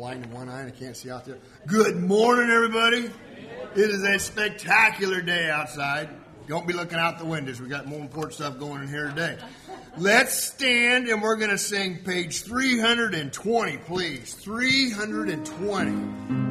blind in one eye and I can't see out there. Good morning, everybody. It is a spectacular day outside. Don't be looking out the windows. We got more important stuff going in here today. Let's stand and we're going to sing page 320, please. 320.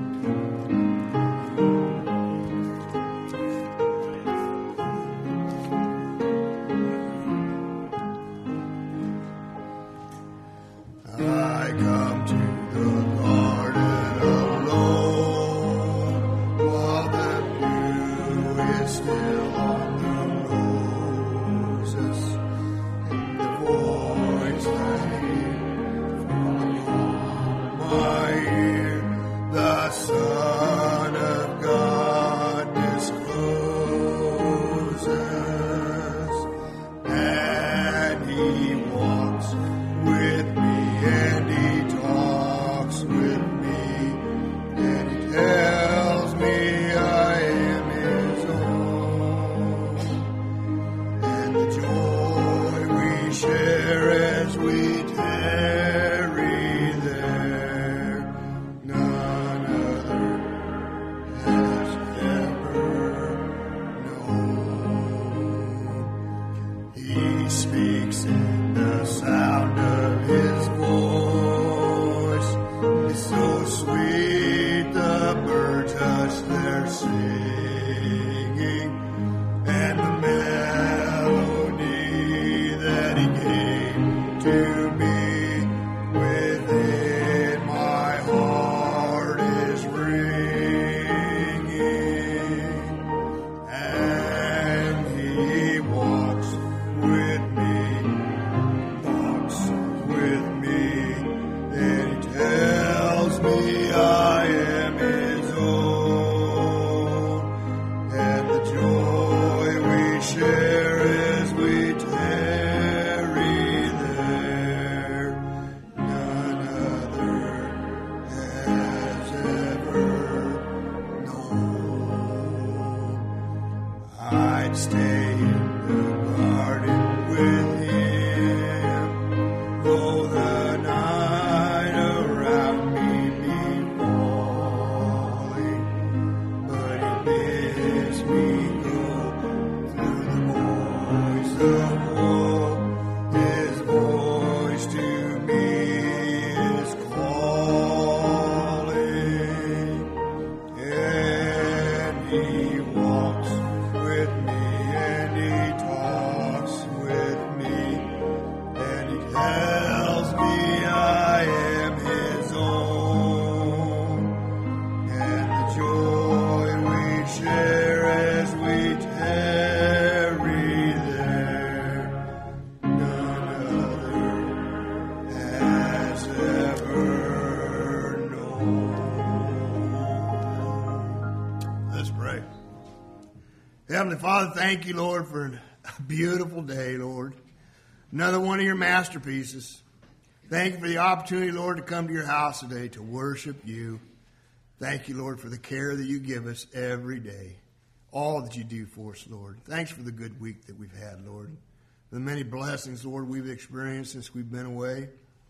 Heavenly Father, thank you, Lord, for a beautiful day, Lord. Another one of your masterpieces. Thank you for the opportunity, Lord, to come to your house today to worship you. Thank you, Lord, for the care that you give us every day. All that you do for us, Lord. Thanks for the good week that we've had, Lord. The many blessings, Lord, we've experienced since we've been away.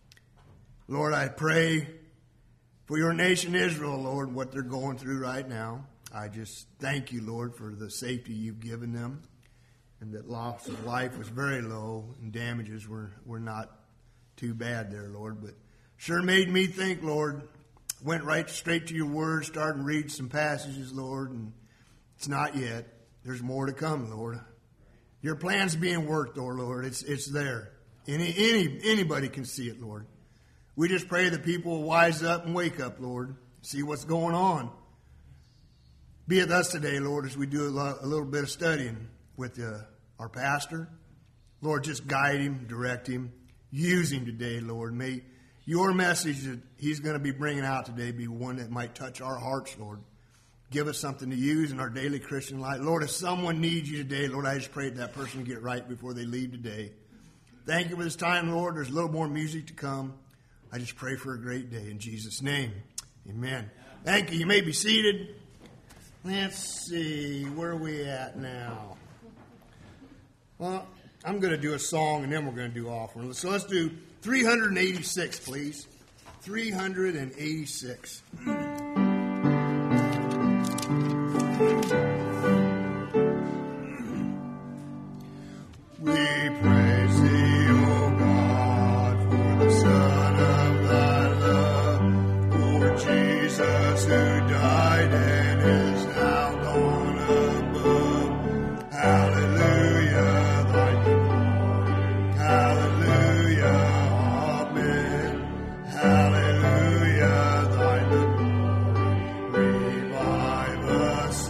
Lord, I pray for your nation Israel, Lord, what they're going through right now. I just thank you, Lord, for the safety you've given them, and that loss of life was very low and damages were not too bad there, Lord. But sure made me think, Lord. Went right straight to your word, started to read some passages, Lord, and it's not yet. There's more to come, Lord. Your plan's being worked, Lord. It's there. Anybody can see it, Lord. We just pray that people will wise up and wake up, Lord, see what's going on. Be with us today, Lord, as we do a little bit of studying with our pastor. Lord, just guide him, direct him, use him today, Lord. May your message that he's going to be bringing out today be one that might touch our hearts, Lord. Give us something to use in our daily Christian life. Lord, if someone needs you today, Lord, I just pray that person get right before they leave today. Thank you for this time, Lord. There's a little more music to come. I just pray for a great day in Jesus' name. Amen. Thank you. You may be seated. Let's see, where are we at now? Well, I'm going to do a song and then we're going to do offering. So let's do 386, please. 386. We praise thee, O God, for the Son of thy love, for Jesus who died and is now gone above. Hallelujah, thy glory. Hallelujah, amen. Hallelujah, thy glory. Revive us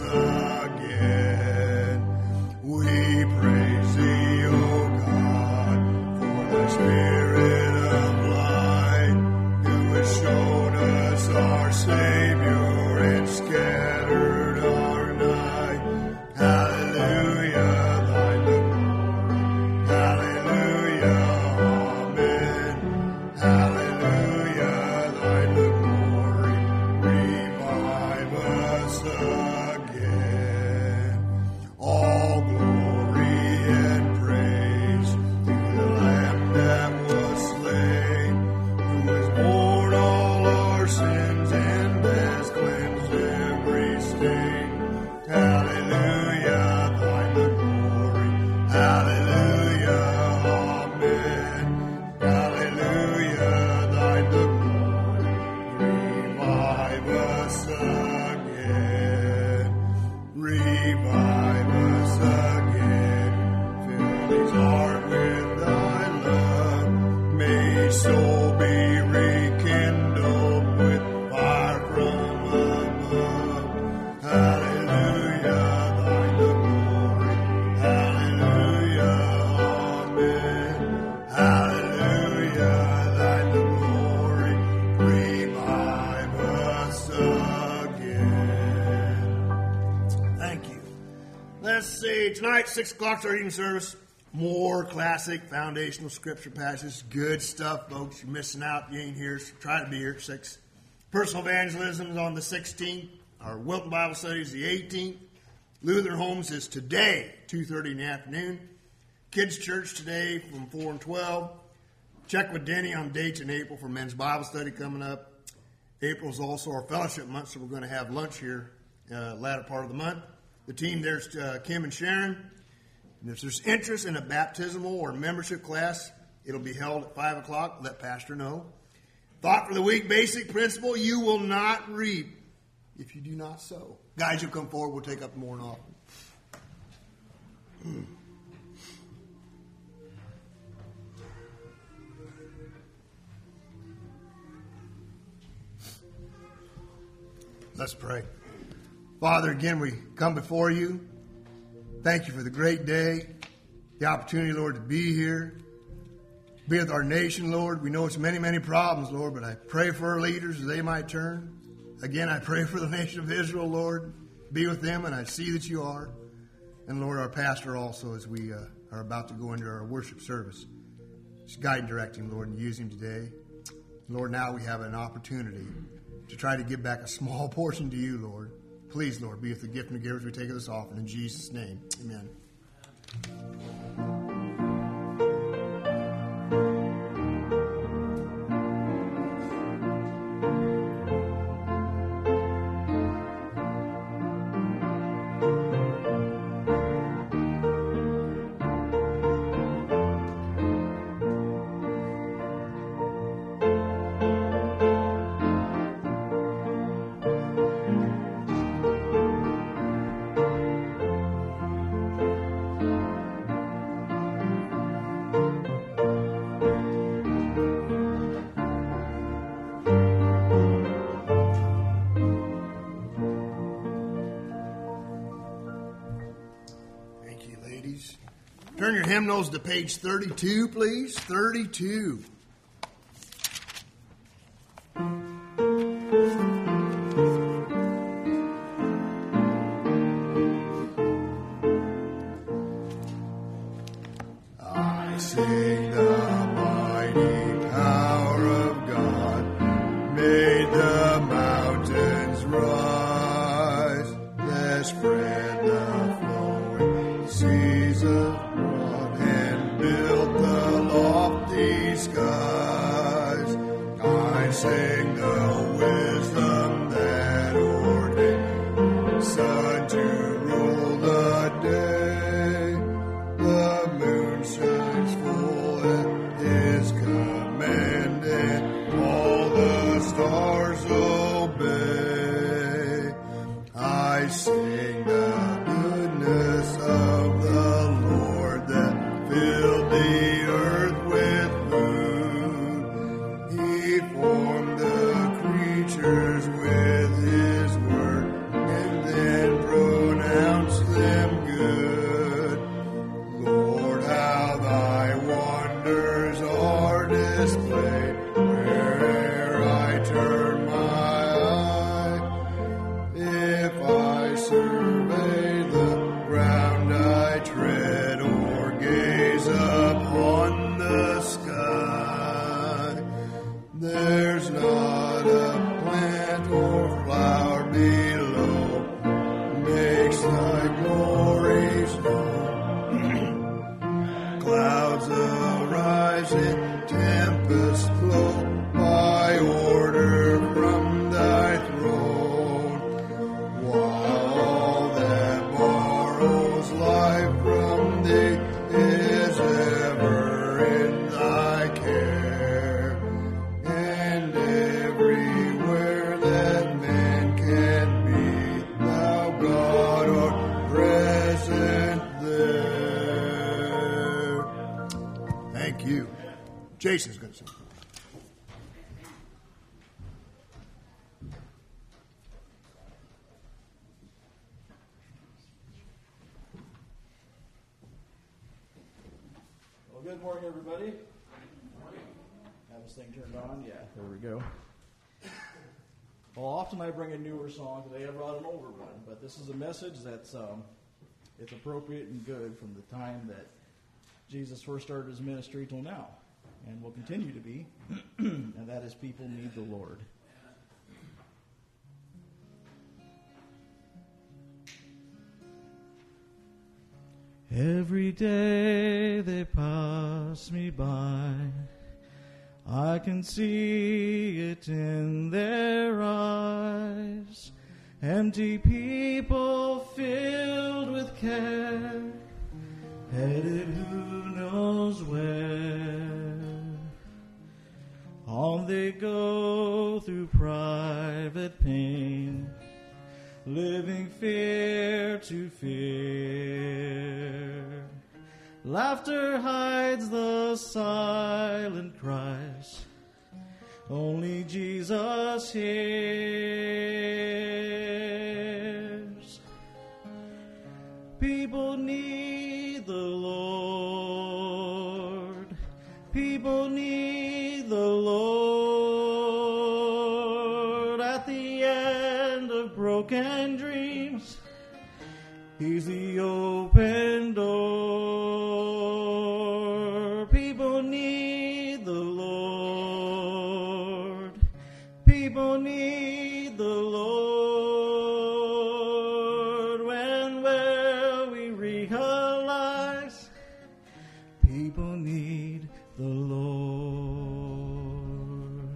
again. We praise thee, O God, for the Spirit of light, who has shown us our Savior and scattered our night. Hallelujah, thy glory. Hallelujah, amen. Hallelujah, thy glory. Revive us again. All glory and praise to the Lamb that was slain, who has borne all our sins and has cleansed every stain. Hallelujah, thy glory. Hallelujah, amen. Hallelujah, thy glory. Revive us again. Revive us again. Fill his heart with thy love. May his soul be rekindled with fire from above. Hallelujah, thy glory. Hallelujah, amen. Hallelujah, thy glory. Revive us again. Thank you. Let's see. Tonight, 6 o'clock, our evening service. More classic foundational scripture passages. Good stuff, folks. You're missing out. You ain't here. So try to be here at 6. Personal evangelism is on the 16th. Our Wilton Bible study is the 18th. Lutheran Homes is today, 2:30 in the afternoon. Kids Church today from 4 and 12. Check with Denny on dates in April for men's Bible study coming up. April is also our fellowship month, so we're going to have lunch here latter part of the month. The team there's Kim and Sharon. And if there's interest in a baptismal or membership class, it'll be held at 5 o'clock. Let Pastor know. Thought for the week, basic principle: you will not reap if you do not sow. Guys, you'll come forward. We'll take up the morning offering. Let's pray. Father, again, we come before you. Thank you for the great day, the opportunity, Lord, to be here, be with our nation, Lord. We know it's many, many problems, Lord, but I pray for our leaders that they might turn. Again, I pray for the nation of Israel, Lord. Be with them, and I see that you are. And, Lord, our pastor also, as we are about to go into our worship service. Just guide and direct him, Lord, and use him today. Lord, now we have an opportunity to try to give back a small portion to you, Lord. Please, Lord, be with the gift and the givers we take of this offering. In Jesus' name, amen. Turn your hymnals to page 32, please. 32. I sing the mighty power of God, made the mountains rise, that spread the flowing seas abroad, and built the lofty skies. I say I sing the goodness of the Lord that filled the earth with food. He formed the creatures with his word and then pronounced them good. Lord, how thy wonders are displayed where'er I turn my eye. If I survey the ground I tread or gaze upon the sky, there's not a plant or flower below makes thy glories known. Clouds arise and tempests blow by order from thy throne, while all that borrows life from thee is ever in thy care. And everywhere that man can be, thou God art present there. Thank you. Jason's going to sing. Well, good morning, everybody. Have this thing turned on? Yeah, there we go. Well, often I bring a newer song. Today I brought an older one, but this is a message that's it's appropriate and good from the time that Jesus first started his ministry till now, and will continue to be, and that is people need the Lord. Every day they pass me by, I can see it in their eyes. Empty people filled with care, headed who knows where. On they go through private pain, living fear to fear. Laughter hides the silent cries, only Jesus hears. People need the Lord. People need the Lord. At the end of broken dreams, he's the open door. People need the Lord. People need the Lord. When will we realize people need the Lord?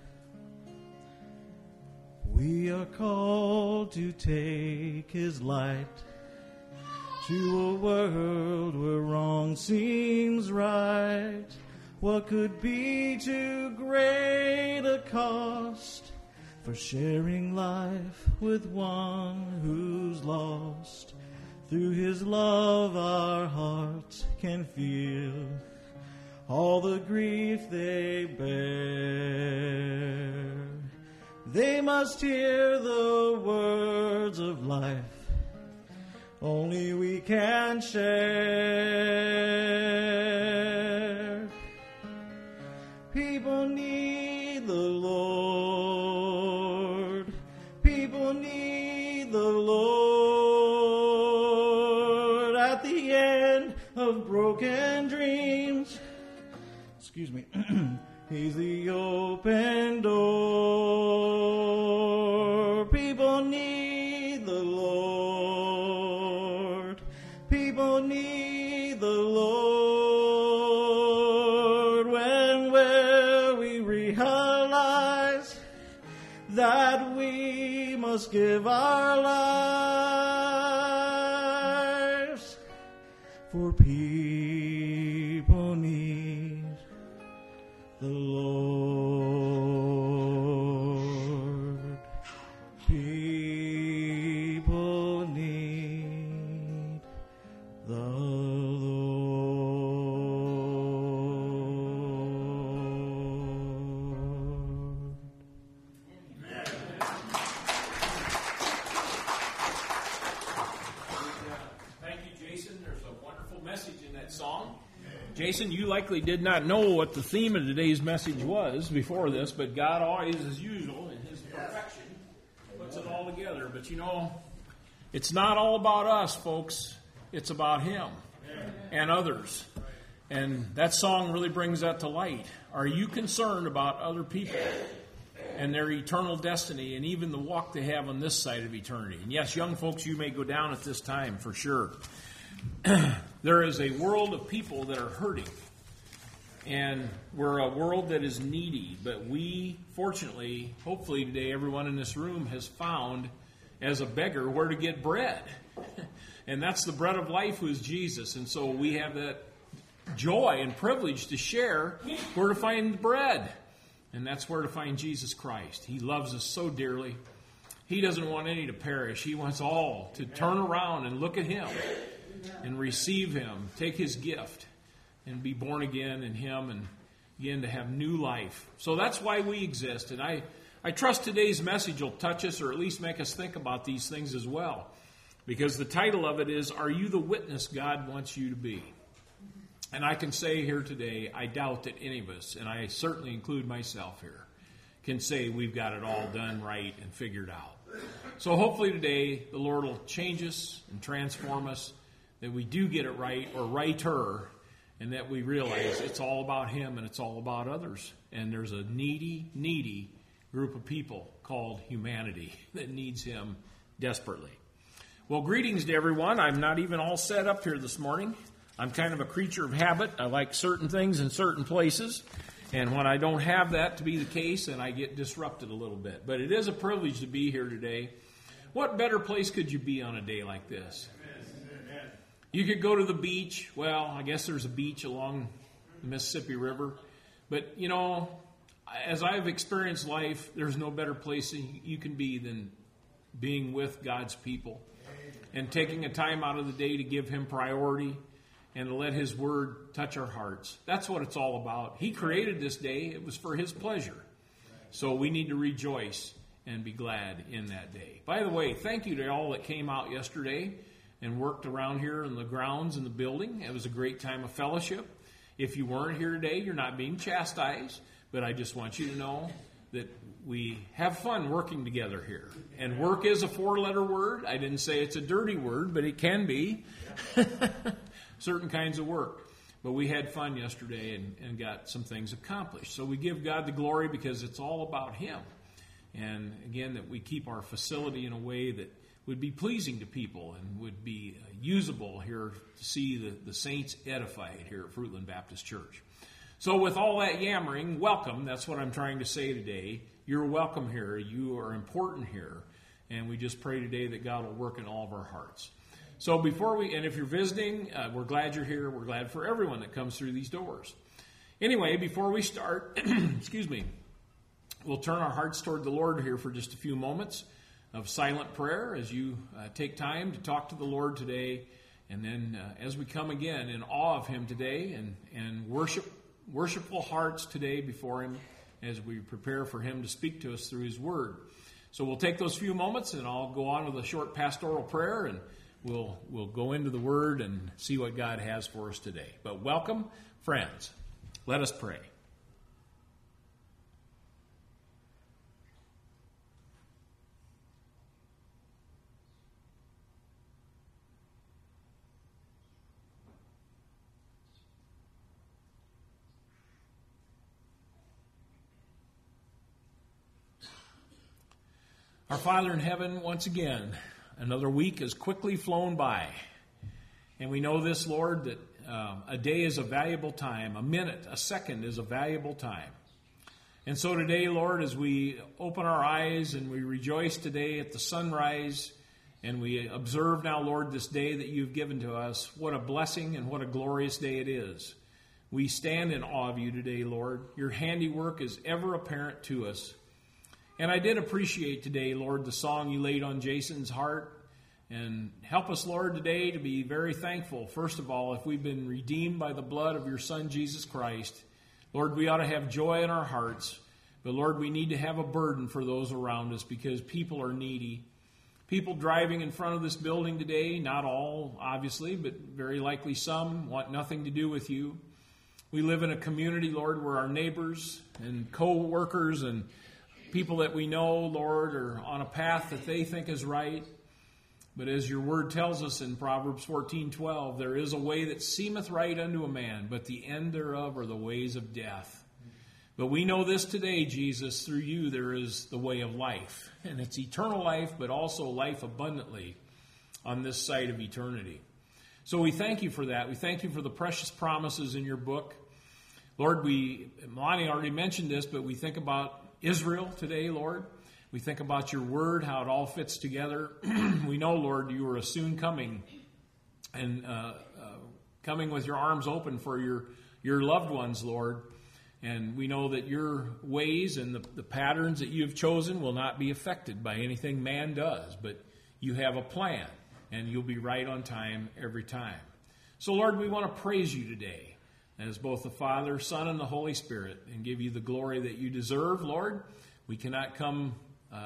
We are called to take his light to a world where wrong seems right. What could be too great a cost for sharing life with one who's lost? Through his love our hearts can feel all the grief they bear. They must hear the words of life only we can share. People need the Lord. People need the Lord. At the end of broken dreams, excuse me, he's the open door. People need the Lord. People need the Lord. When will we realize that we must give our lives for people need the Lord. People that song. Jason, you likely did not know what the theme of today's message was before this, but God always, as usual, in His perfection, puts it all together. But you know, it's not all about us, folks. It's about Him and others. And that song really brings that to light. Are you concerned about other people and their eternal destiny and even the walk they have on this side of eternity? And yes, young folks, you may go down at this time for sure. There is a world of people that are hurting, and we're a world that is needy, but we, fortunately, hopefully today, everyone in this room has found, as a beggar, where to get bread. And that's the bread of life, who is Jesus. And so we have that joy and privilege to share where to find bread. And that's where to find Jesus Christ. He loves us so dearly. He doesn't want any to perish. He wants all to turn around and look at Him and receive Him, take His gift, and be born again in Him and begin to have new life. So that's why we exist. And I trust today's message will touch us, or at least make us think about these things as well. Because the title of it is, Are You the Witness God Wants You to Be? And I can say here today, I doubt that any of us, and I certainly include myself here, can say we've got it all done right and figured out. So hopefully today the Lord will change us and transform us, that we do get it right, or righter, and that we realize it's all about Him and it's all about others. And there's a needy group of people called humanity that needs Him desperately. Well, greetings to everyone. I'm not even all set up here this morning. I'm kind of a creature of habit. I like certain things in certain places. And when I don't have that to be the case, then I get disrupted a little bit. But it is a privilege to be here today. What better place could you be on a day like this? You could go to the beach. Well, I guess there's a beach along the Mississippi River. But, you know, as I've experienced life, there's no better place you can be than being with God's people and taking a time out of the day to give Him priority and to let His Word touch our hearts. That's what it's all about. He created this day. It was for His pleasure. So we need to rejoice and be glad in that day. By the way, thank you to all that came out yesterday and worked around here in the grounds in the building. It was a great time of fellowship. If you weren't here today, you're not being chastised, but I just want you to know that we have fun working together here. And work is a 4-letter word. I didn't say it's a dirty word, but it can be. Certain kinds of work. But we had fun yesterday and got some things accomplished. So we give God the glory because it's all about Him. And again, that we keep our facility in a way that would be pleasing to people and would be usable here to see the saints edified here at Fruitland Baptist Church. So with all that yammering, welcome. That's what I'm trying to say today. You're welcome here. You are important here. And we just pray today that God will work in all of our hearts. So and if you're visiting, we're glad you're here. We're glad for everyone that comes through these doors. Anyway, before we start, excuse me, we'll turn our hearts toward the Lord here for just a few moments of silent prayer as you take time to talk to the Lord today. And then as we come again in awe of Him today and worshipful hearts today before Him as we prepare for Him to speak to us through His Word. So we'll take those few moments and I'll go on with a short pastoral prayer and we'll go into the Word and see what God has for us today. But welcome, friends. Let us pray. Our Father in heaven, once again, another week has quickly flown by. And we know this, Lord, that a day is a valuable time. A minute, a second is a valuable time. And so today, Lord, as we open our eyes and we rejoice today at the sunrise, and we observe now, Lord, this day that you've given to us, what a blessing and what a glorious day it is. We stand in awe of you today, Lord. Your handiwork is ever apparent to us. And I did appreciate today, Lord, the song you laid on Jason's heart. And help us, Lord, today to be very thankful. First of all, if we've been redeemed by the blood of your Son, Jesus Christ, Lord, we ought to have joy in our hearts. But, Lord, we need to have a burden for those around us because people are needy. People driving in front of this building today, not all, obviously, but very likely some, want nothing to do with you. We live in a community, Lord, where our neighbors and co-workers and people that we know, Lord, are on a path that they think is right. But as your word tells us in Proverbs 14:12, there is a way that seemeth right unto a man, but the end thereof are the ways of death. But we know this today, Jesus, through you there is the way of life. And it's eternal life, but also life abundantly on this side of eternity. So we thank you for that. We thank you for the precious promises in your book. Lord, Melanie already mentioned this, but we think about Israel today, Lord. We think about your word, how it all fits together. We know, Lord, you are a soon coming and coming with your arms open for your loved ones, Lord. And we know that your ways and the patterns that you have chosen will not be affected by anything man does. But you have a plan, and you'll be right on time every time. So, Lord, we want to praise you today as both the Father, Son, and the Holy Spirit, and give you the glory that you deserve, Lord. We cannot come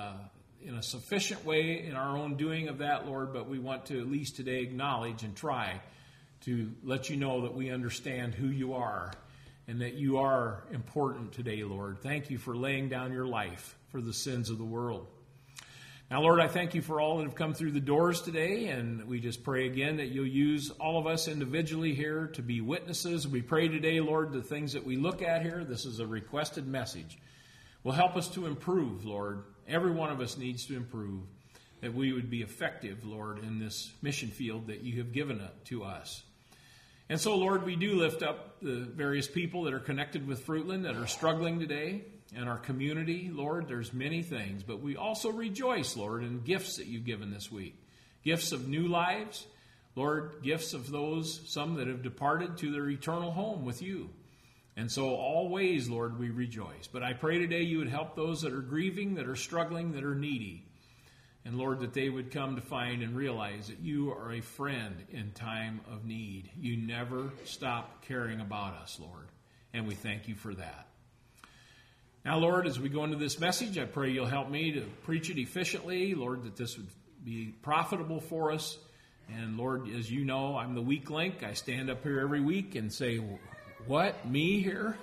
in a sufficient way in our own doing of that, Lord, but we want to at least today acknowledge and try to let you know that we understand who you are and that you are important today, Lord. Thank you for laying down your life for the sins of the world. Now, Lord, I thank you for all that have come through the doors today, and we just pray again that you'll use all of us individually here to be witnesses. We pray today, Lord, the things that we look at here, this is a requested message, will help us to improve, Lord. Every one of us needs to improve, that we would be effective, Lord, in this mission field that you have given it to us. And so, Lord, we do lift up the various people that are connected with Fruitland that are struggling today in our community. Lord, there's many things, but we also rejoice, Lord, in gifts that you've given this week. Gifts of new lives, Lord, gifts of those, some that have departed to their eternal home with you. And so always, Lord, we rejoice. But I pray today you would help those that are grieving, that are struggling, that are needy. And Lord, that they would come to find and realize that you are a friend in time of need. You never stop caring about us, Lord. And we thank you for that. Now, Lord, as we go into this message, I pray you'll help me to preach it efficiently. Lord, that this would be profitable for us. And Lord, as you know, I'm the weak link. I stand up here every week and say, what, me here?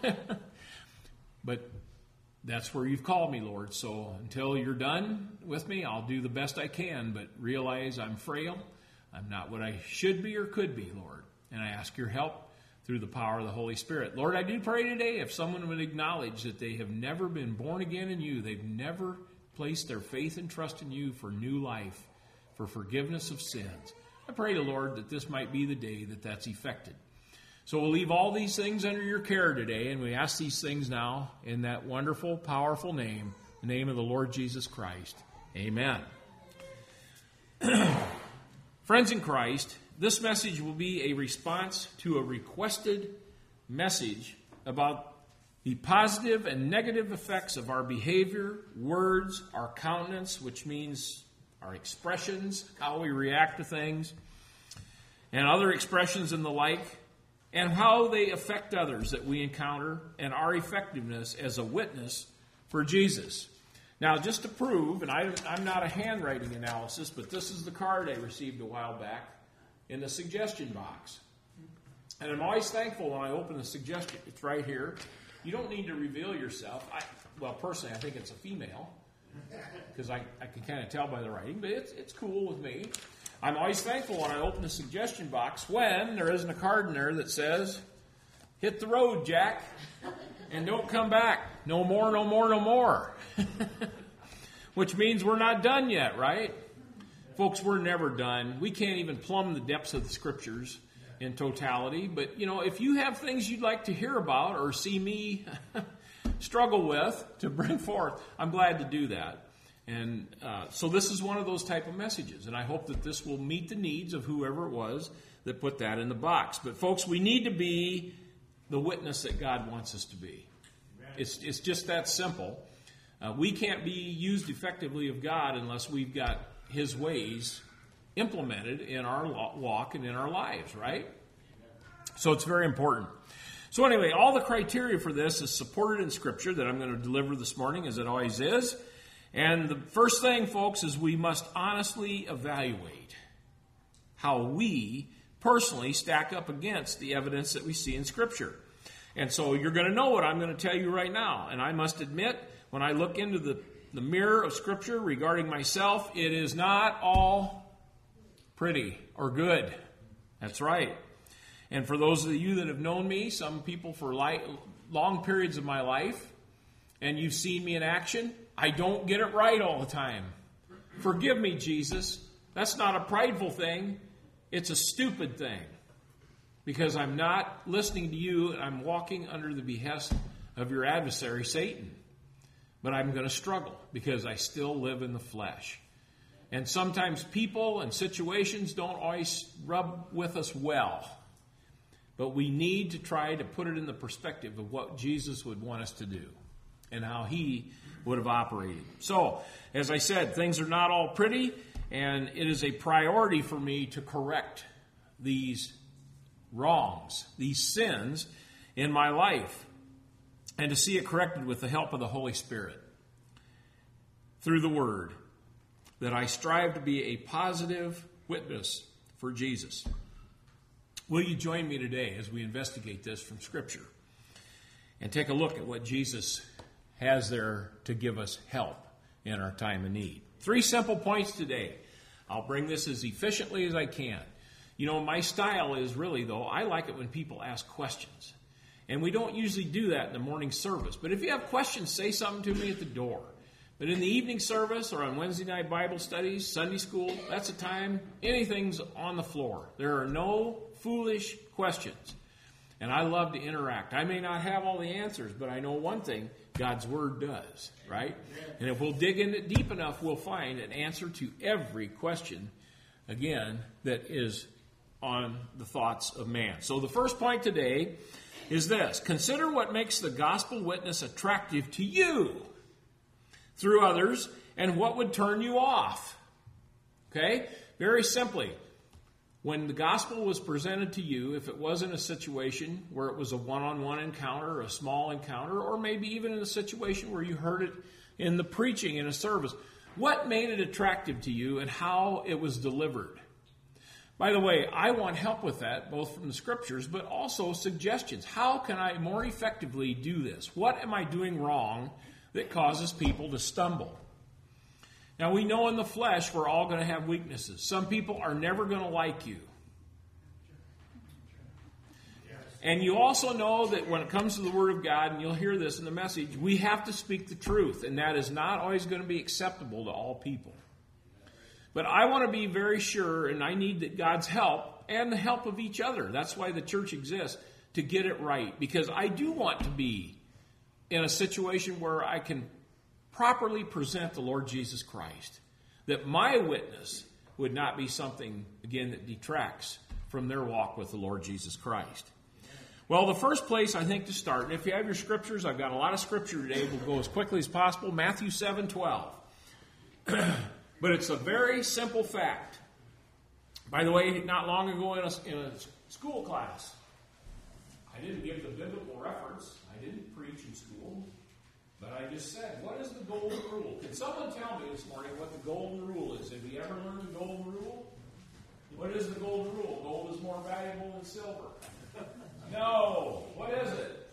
But that's where you've called me, Lord. So until you're done with me, I'll do the best I can, but realize I'm frail. I'm not what I should be or could be, Lord. And I ask your help through the power of the Holy Spirit. Lord, I do pray today if someone would acknowledge that they have never been born again in you, they've never placed their faith and trust in you for new life, for forgiveness of sins. I pray to Lord that this might be the day that that's effected. So we'll leave all these things under your care today, and we ask these things now in that wonderful, powerful name, the name of the Lord Jesus Christ. Amen. Friends in Christ, this message will be a response to a requested message about the positive and negative effects of our behavior, words, our countenance, which means our expressions, how we react to things, and other expressions and the like, and how they affect others that we encounter, and our effectiveness as a witness for Jesus. Now, just to prove, and I'm not a handwriting analysis, but this is the card I received a while back in the suggestion box. And I'm always thankful when I open the suggestion. It's right here. You don't need to reveal yourself. Personally, I think it's a female, because I can kind of tell by the writing, but it's cool with me. I'm always thankful when I open the suggestion box when there isn't a card in there that says, hit the road, Jack, and don't come back. No more, no more, no more. Which means we're not done yet, right? Folks, we're never done. We can't even plumb the depths of the Scriptures in totality. But, if you have things you'd like to hear about or see me struggle with to bring forth, I'm glad to do that. And so this is one of those type of messages, and I hope that this will meet the needs of whoever it was that put that in the box. But folks, we need to be the witness that God wants us to be. It's just that simple. We can't be used effectively of God unless we've got His ways implemented in our walk and in our lives, right? So it's very important. So anyway, all the criteria for this is supported in Scripture that I'm going to deliver this morning, as it always is. And the first thing, folks, is we must honestly evaluate how we personally stack up against the evidence that we see in Scripture. And so you're going to know what I'm going to tell you right now. And I must admit, when I look into the mirror of Scripture regarding myself, it is not all pretty or good. That's right. And for those of you that have known me, some people for long periods of my life, and you've seen me in action, I don't get it right all the time. Forgive me, Jesus. That's not a prideful thing. It's a stupid thing. Because I'm not listening to you, and I'm walking under the behest of your adversary, Satan. But I'm going to struggle because I still live in the flesh. And sometimes people and situations don't always rub with us well. But we need to try to put it in the perspective of what Jesus would want us to do and how he would have operated. So, as I said, things are not all pretty, and it is a priority for me to correct these wrongs, these sins in my life, and to see it corrected with the help of the Holy Spirit through the Word, that I strive to be a positive witness for Jesus. Will you join me today as we investigate this from Scripture and take a look at what Jesus has there to give us help in our time of need? 3 simple points today. I'll bring this as efficiently as I can. You know, my style is really, though, I like it when people ask questions. And we don't usually do that in the morning service. But if you have questions, say something to me at the door. But in the evening service or on Wednesday night Bible studies, Sunday school, that's a time anything's on the floor. There are no foolish questions. And I love to interact. I may not have all the answers, but I know one thing, God's Word does, right? And if we'll dig in it deep enough, we'll find an answer to every question, again, that is on the thoughts of man. So the first point today is this. Consider what makes the gospel witness attractive to you through others and what would turn you off. Okay? Very simply, when the gospel was presented to you, if it wasn't a situation where it was a one-on-one encounter or a small encounter, or maybe even in a situation where you heard it in the preaching in a service, what made it attractive to you and how it was delivered? By the way, I want help with that, both from the Scriptures, but also suggestions. How can I more effectively do this? What am I doing wrong that causes people to stumble? Now, we know in the flesh we're all going to have weaknesses. Some people are never going to like you. And you also know that when it comes to the Word of God, and you'll hear this in the message, we have to speak the truth, and that is not always going to be acceptable to all people. But I want to be very sure, and I need God's help and the help of each other. That's why the church exists, to get it right. Because I do want to be in a situation where I can properly present the Lord Jesus Christ. That my witness would not be something, again, that detracts from their walk with the Lord Jesus Christ. Well, the first place I think to start, and if you have your scriptures, I've got a lot of scripture today. We'll go as quickly as possible. Matthew 7:12. But it's a very simple fact. By the way, not long ago in a school class, I didn't give the biblical reference. I didn't preach in school. But I just said, what is the golden rule? Can someone tell me this morning what the golden rule is? Have you ever learned the golden rule? What is the golden rule? Gold is more valuable than silver. No. What is it?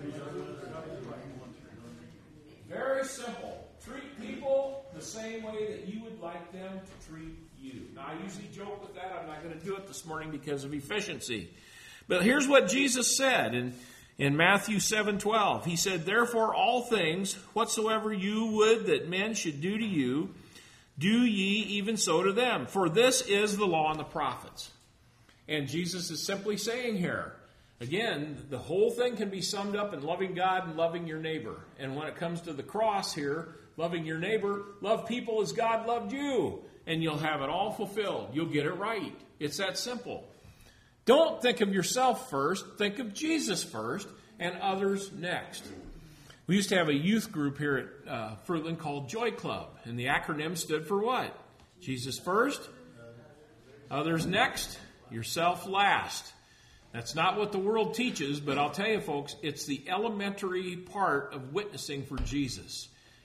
Very simple. Treat people the same way that you would like them to treat you. Now, I usually joke with that. I'm not going to do it this morning because of efficiency. But here's what Jesus said in Matthew 7:12. He said, therefore all things whatsoever you would that men should do to you, do ye even so to them. For this is the law and the prophets. And Jesus is simply saying here, again, the whole thing can be summed up in loving God and loving your neighbor. And when it comes to the cross here, loving your neighbor, love people as God loved you. And you'll have it all fulfilled. You'll get it right. It's that simple. Don't think of yourself first. Think of Jesus first and others next. We used to have a youth group here at Fruitland called Joy Club. And the acronym stood for what? Jesus first, others next, yourself last. That's not what the world teaches, but I'll tell you, folks, it's the elementary part of witnessing for Jesus.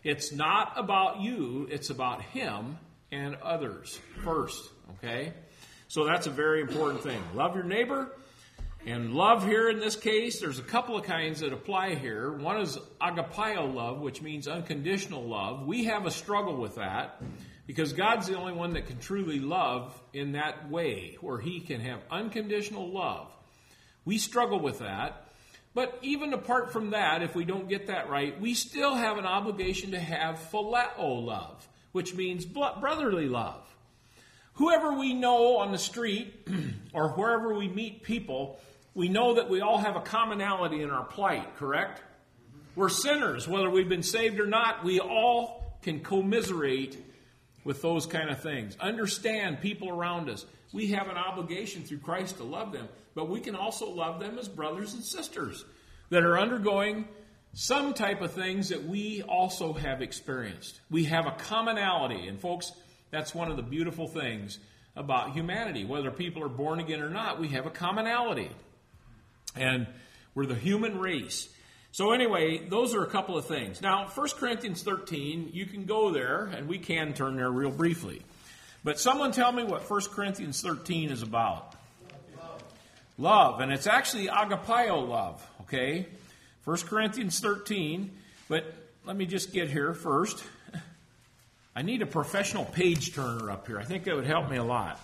It's not about you, it's about him and others first, okay? So that's a very important thing. Love your neighbor. And love here in this case, there's a couple of kinds that apply here. One is agapao love, which means unconditional love. We have a struggle with that because God's the only one that can truly love in that way, where he can have unconditional love. We struggle with that. But even apart from that, if we don't get that right, we still have an obligation to have phileo love, which means brotherly love. Whoever we know on the street or wherever we meet people, we know that we all have a commonality in our plight, correct? We're sinners, whether we've been saved or not. We all can commiserate with those kind of things. Understand people around us. We have an obligation through Christ to love them, but we can also love them as brothers and sisters that are undergoing some type of things that we also have experienced. We have a commonality, and folks, that's one of the beautiful things about humanity. Whether people are born again or not, we have a commonality. And we're the human race. So anyway, those are a couple of things. Now, 1 Corinthians 13, you can go there, and we can turn there real briefly. But someone tell me what 1 Corinthians 13 is about. Love. And it's actually agapao love, okay? 1 Corinthians 13. But let me just get here first. I need a professional page turner up here. I think that would help me a lot.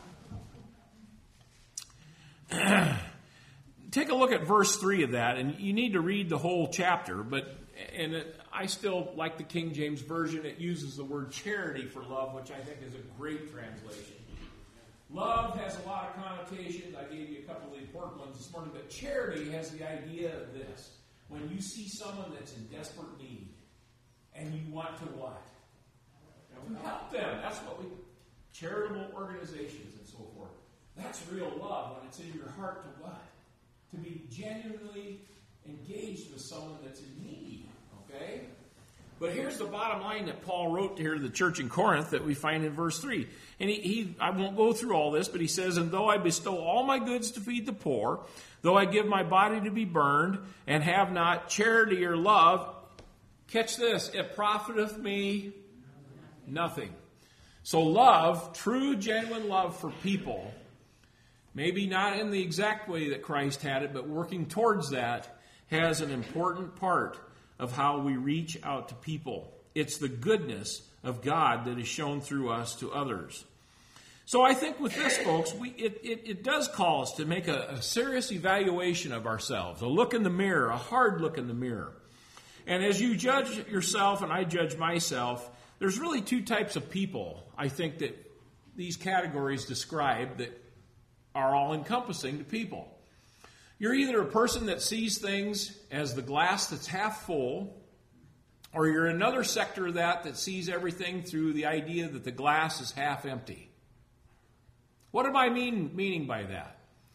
Take a look at verse 3 of that, and you need to read the whole chapter, I still like the King James Version. It uses the word charity for love, which I think is a great translation. Love has a lot of connotations. I gave you a couple of the important ones this morning, but charity has the idea of this. When you see someone that's in desperate need, and you want to what? To help them. That's what charitable organizations and so forth. That's real love when it's in your heart to what? To be genuinely engaged with someone that's in need, okay? But here's the bottom line that Paul wrote here to the church in Corinth that we find in verse 3. And I won't go through all this, but he says, "And though I bestow all my goods to feed the poor, though I give my body to be burned, and have not charity or love," catch this, "it profiteth me nothing." So love, true, genuine love for people, maybe not in the exact way that Christ had it, but working towards that, has an important part of how we reach out to people. It's the goodness of God that is shown through us to others. So I think with this, folks, it does call us to make a serious evaluation of ourselves, a look in the mirror, a hard look in the mirror. And as you judge yourself and I judge myself, there's really two types of people, I think, that these categories describe that are all encompassing to people. You're either a person that sees things as the glass that's half full, or you're another sector of that sees everything through the idea that the glass is half empty. What am I meaning by that?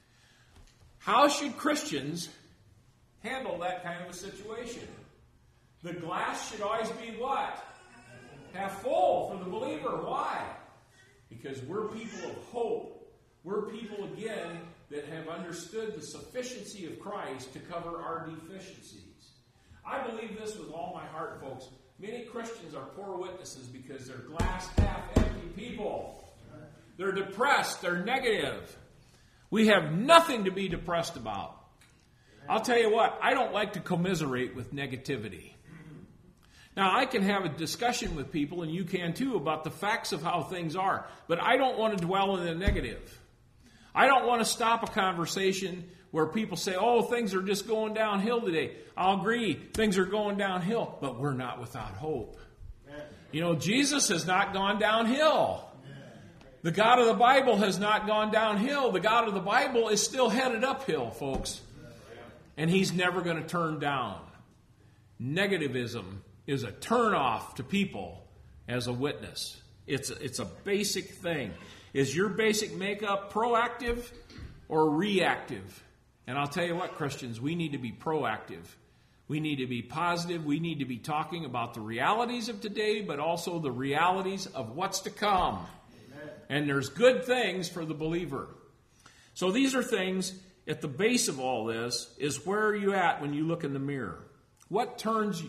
How should Christians handle that kind of a situation? The glass should always be what? Half full for the believer. Why? Because we're people of hope. We're people, again, that have understood the sufficiency of Christ to cover our deficiencies. I believe this with all my heart, folks. Many Christians are poor witnesses because they're glass half empty people. They're depressed. They're negative. We have nothing to be depressed about. I'll tell you what, I don't like to commiserate with negativity. Now, I can have a discussion with people, and you can too, about the facts of how things are. But I don't want to dwell in the negative. I don't want to stop a conversation where people say, "Oh, things are just going downhill today." I'll agree, things are going downhill, but we're not without hope. You know, Jesus has not gone downhill. The God of the Bible has not gone downhill. The God of the Bible is still headed uphill, folks. And he's never going to turn down. Negativism is a turn-off to people as a witness. It's a basic thing. Is your basic makeup proactive or reactive? And I'll tell you what, Christians, we need to be proactive. We need to be positive. We need to be talking about the realities of today, but also the realities of what's to come. Amen. And there's good things for the believer. So these are things at the base of all this is where are you at when you look in the mirror? What turns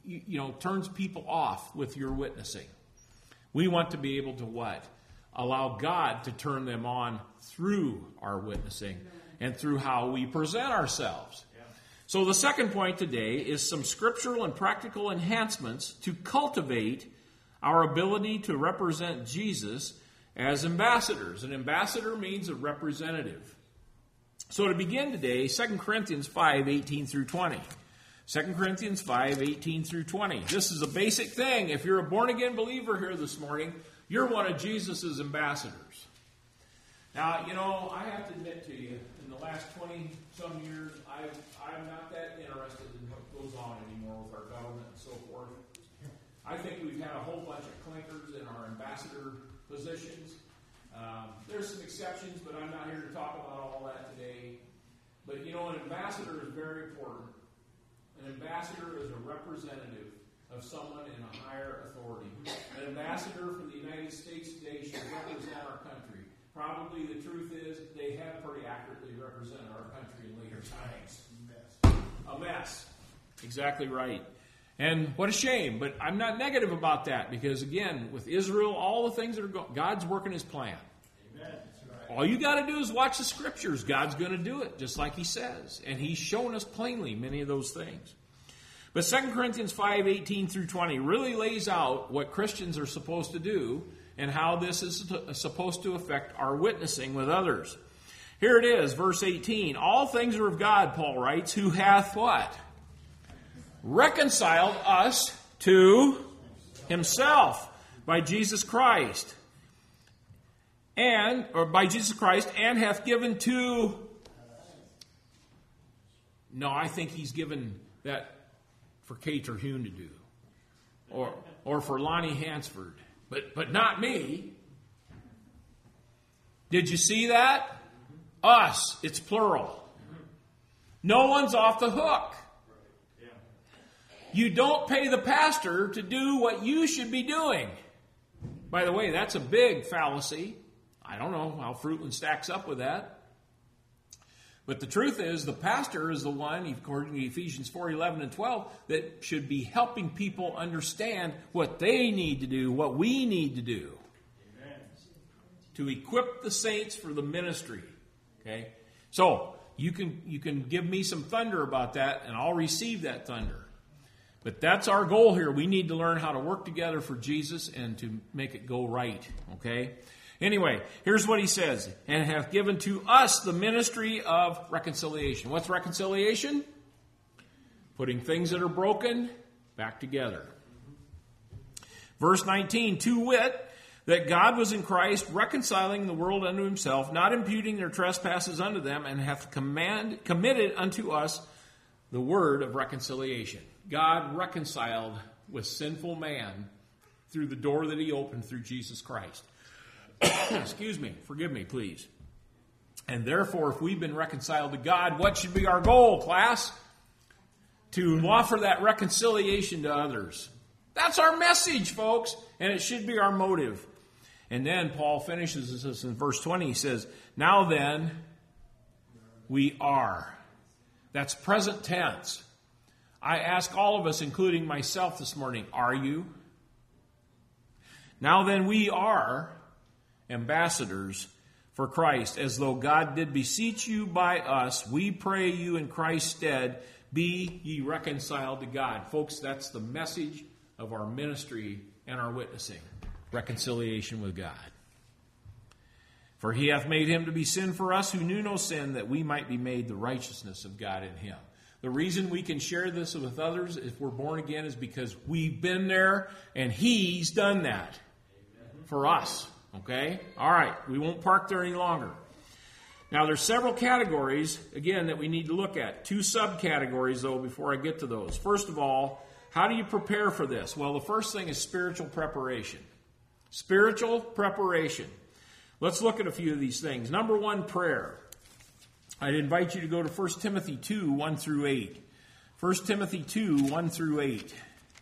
turns people off with your witnessing. We want to be able to what? Allow God to turn them on through our witnessing and through how we present ourselves. So the second point today is some scriptural and practical enhancements to cultivate our ability to represent Jesus as ambassadors. An ambassador means a representative. So to begin today, 2 Corinthians 5:18 through 20. 2 Corinthians 5:18 through 20. This is a basic thing. If you're a born-again believer here this morning, you're one of Jesus' ambassadors. Now, I have to admit to you, in the last 20-some years, I'm not that interested in what goes on anymore with our government and so forth. I think we've had a whole bunch of clinkers in our ambassador positions. There's some exceptions, but I'm not here to talk about all that today. But, an ambassador is very important. An ambassador is a representative of someone in a higher authority. An ambassador for the United States today should represent our country. Probably the truth is they have pretty accurately represented our country in later times. A mess. Exactly right. And what a shame, but I'm not negative about that because, again, with Israel, all the things that are going, God's working His plan. Amen. Right. All you got to do is watch the Scriptures. God's going to do it, just like He says. And He's shown us plainly many of those things. But 2 Corinthians 5:18 through 20 really lays out what Christians are supposed to do and how this is supposed to affect our witnessing with others. Here it is, verse 18. All things are of God, Paul writes, who hath what? Reconciled us to Himself by Jesus Christ. And hath given to... No, I think He's given that for Kay Terhune to do. Or for Lonnie Hansford. But not me. Did you see that? Us. It's plural. No one's off the hook. You don't pay the pastor to do what you should be doing. By the way, that's a big fallacy. I don't know how Fruitland stacks up with that. But the truth is, the pastor is the one, according to Ephesians 4:11 and 12, that should be helping people understand what they need to do, what we need to do. Amen. To equip the saints for the ministry. Okay? So, you can give me some thunder about that, and I'll receive that thunder. But that's our goal here. We need to learn how to work together for Jesus and to make it go right. Okay? Anyway, here's what he says. And hath given to us the ministry of reconciliation. What's reconciliation? Putting things that are broken back together. Verse 19, to wit, that God was in Christ reconciling the world unto Himself, not imputing their trespasses unto them, and hath committed unto us the word of reconciliation. God reconciled with sinful man through the door that He opened through Jesus Christ. Excuse me. Forgive me, please. And therefore, if we've been reconciled to God, what should be our goal, class? To offer that reconciliation to others. That's our message, folks. And it should be our motive. And then Paul finishes this in verse 20. He says, now then, we are. That's present tense. I ask all of us, including myself this morning, are you? Now then, we are ambassadors for Christ, as though God did beseech you by us. We pray you in Christ's stead, be ye reconciled to God. Folks, that's the message of our ministry and our witnessing. Reconciliation with God. For He hath made Him to be sin for us who knew no sin, that we might be made the righteousness of God in Him. The reason we can share this with others if we're born again is because we've been there and He's done that for us. Okay? All right. We won't park there any longer. Now, there's several categories, again, that we need to look at. 2 subcategories, though, before I get to those. First of all, how do you prepare for this? Well, the first thing is spiritual preparation. Spiritual preparation. Let's look at a few of these things. Number 1, prayer. I'd invite you to go to 1 Timothy 2, 1 through 8. 1 Timothy 2, 1 through 8.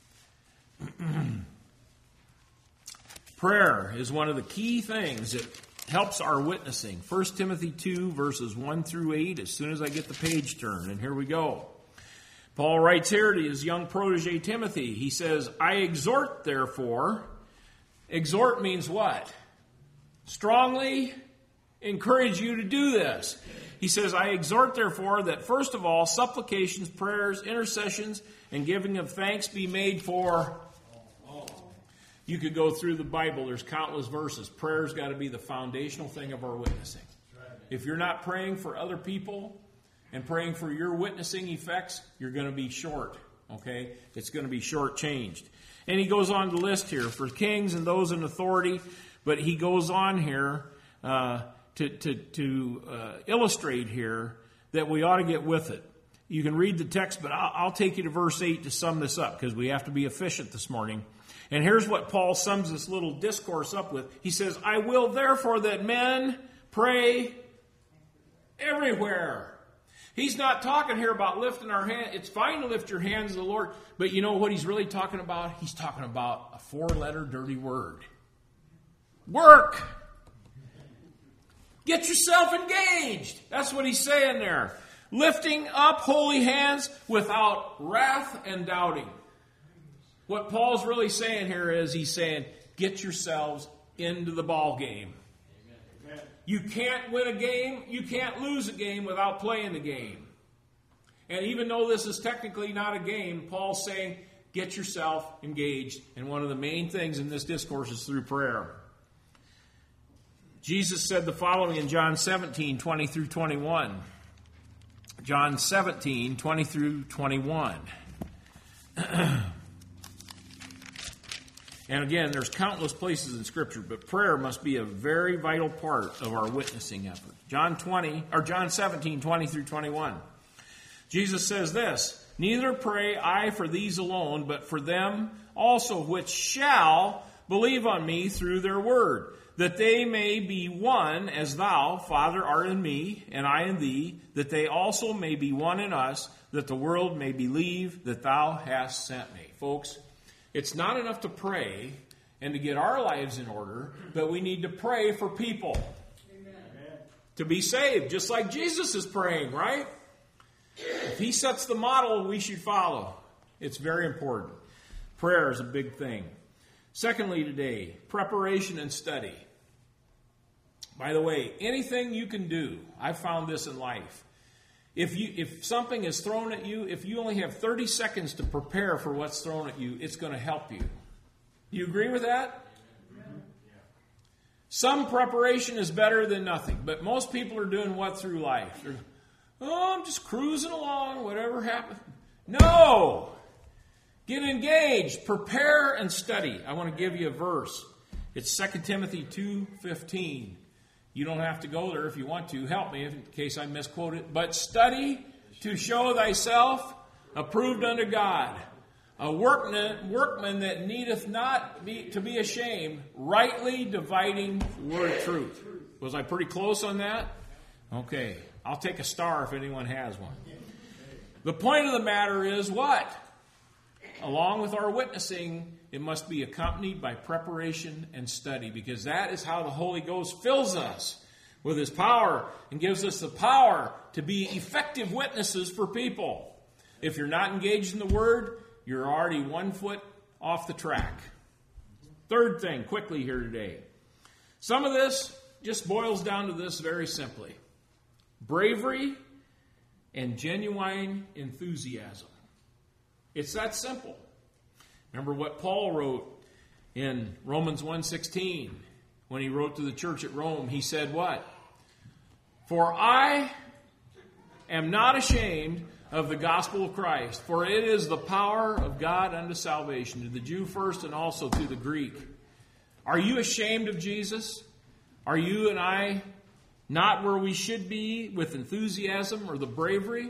Prayer is one of the key things that helps our witnessing. 1 Timothy 2, verses 1 through 8, as soon as I get the page turned. And here we go. Paul writes here to his young protege Timothy. He says, I exhort, therefore. Exhort means what? Strongly encourage you to do this. He says, I exhort, therefore, that first of all, supplications, prayers, intercessions, and giving of thanks be made for all. You could go through the Bible. There's countless verses. Prayer's got to be the foundational thing of our witnessing. If you're not praying for other people and praying for your witnessing effects, you're going to be short. Okay? It's going to be shortchanged. And he goes on to list here for kings and those in authority, but he goes on here to illustrate here that we ought to get with it. You can read the text, but I'll take you to verse 8 to sum this up because we have to be efficient this morning. And here's what Paul sums this little discourse up with. He says, I will therefore that men pray everywhere. He's not talking here about lifting our hand. It's fine to lift your hands to the Lord, but you know what he's really talking about? He's talking about a 4-letter dirty word. Work. Get yourself engaged. That's what he's saying there. Lifting up holy hands without wrath and doubting. What Paul's really saying here is he's saying, get yourselves into the ball game. You can't win a game, you can't lose a game without playing the game. And even though this is technically not a game, Paul's saying, get yourself engaged. And one of the main things in this discourse is through prayer. Jesus said the following in John 17, 20 through 21. John 17, 20 through 21. And again, there's countless places in Scripture, but prayer must be a very vital part of our witnessing effort. John 17, 20 through 21. Jesus says this, neither pray I for these alone, but for them also which shall believe on me through their word, that they may be one as thou, Father, art in me, and I in thee, that they also may be one in us, that the world may believe that thou hast sent me. Folks, it's not enough to pray and to get our lives in order, but we need to pray for people. Amen. To be saved, just like Jesus is praying, right? If he sets the model, we should follow. It's very important. Prayer is a big thing. Secondly today, preparation and study. By the way, anything you can do, I've found this in life. If something is thrown at you, if you only have 30 seconds to prepare for what's thrown at you, it's going to help you. You agree with that? Some preparation is better than nothing, but most people are doing what through life? I'm just cruising along, whatever happens. No! Get engaged, prepare, and study. I want to give you a verse. It's 2 Timothy 2:15. You don't have to go there if you want to. Help me in case I misquote it. But study to show thyself approved unto God, a workman that needeth not to be ashamed, rightly dividing the word of truth. Was I pretty close on that? Okay. I'll take a star if anyone has one. The point of the matter is what? Along with our witnessing, it must be accompanied by preparation and study, because that is how the Holy Ghost fills us with His power and gives us the power to be effective witnesses for people. If you're not engaged in the Word, you're already 1 foot off the track. Third thing, quickly here today. Some of this just boils down to this very simply. Bravery and genuine enthusiasm. It's that simple. Remember what Paul wrote in Romans 1:16 when he wrote to the church at Rome. He said what? For I am not ashamed of the gospel of Christ, for it is the power of God unto salvation, to the Jew first and also to the Greek. Are you ashamed of Jesus? Are you and I not where we should be with enthusiasm or the bravery?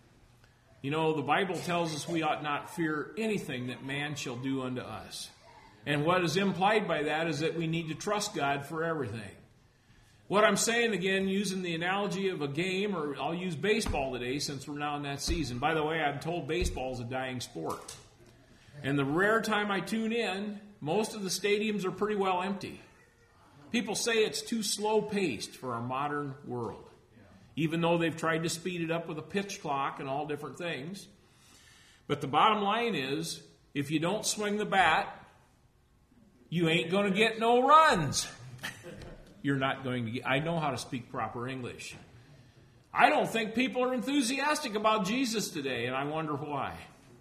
You know, the Bible tells us we ought not fear anything that man shall do unto us. And what is implied by that is that we need to trust God for everything. What I'm saying, again, using the analogy of a game, or I'll use baseball today since we're now in that season. By the way, I'm told baseball is a dying sport. And the rare time I tune in, most of the stadiums are pretty well empty. People say it's too slow-paced for our modern world, even though they've tried to speed it up with a pitch clock and all different things. But the bottom line is, if you don't swing the bat, you ain't going to get no runs. You're not going to get... I know how to speak proper English. I don't think people are enthusiastic about Jesus today, and I wonder why.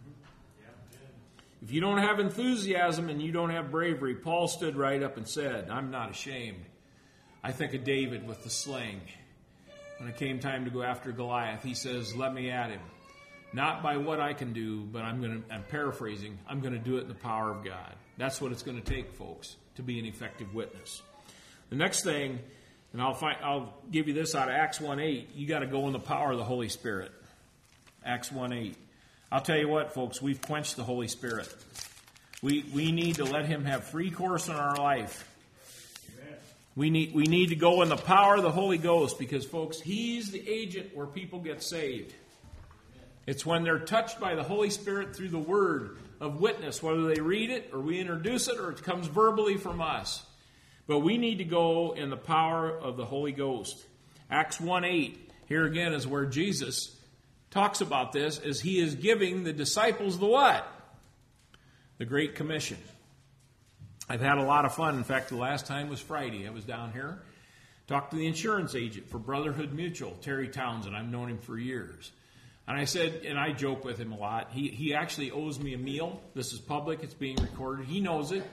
If you don't have enthusiasm and you don't have bravery, Paul stood right up and said, I'm not ashamed. I think of David with the sling. When it came time to go after Goliath, he says, let me at him. Not by what I can do, but I'm paraphrasing, I'm going to do it in the power of God. That's what it's going to take, folks, to be an effective witness. The next thing, and I'll give you this out of Acts 1:8, you got to go in the power of the Holy Spirit. Acts 1:8. I'll tell you what, folks, we've quenched the Holy Spirit. We need to let him have free course in our life. We need to go in the power of the Holy Ghost because, folks, he's the agent where people get saved. It's when they're touched by the Holy Spirit through the word of witness, whether they read it or we introduce it or it comes verbally from us. But we need to go in the power of the Holy Ghost. Acts 1:8, here again is where Jesus talks about this as he is giving the disciples the what? The Great Commission. I've had a lot of fun. In fact, the last time was Friday. I was down here. Talked to the insurance agent for Brotherhood Mutual, Terry Townsend. I've known him for years. And I said, and I joke with him a lot, he actually owes me a meal. This is public. It's being recorded. He knows it.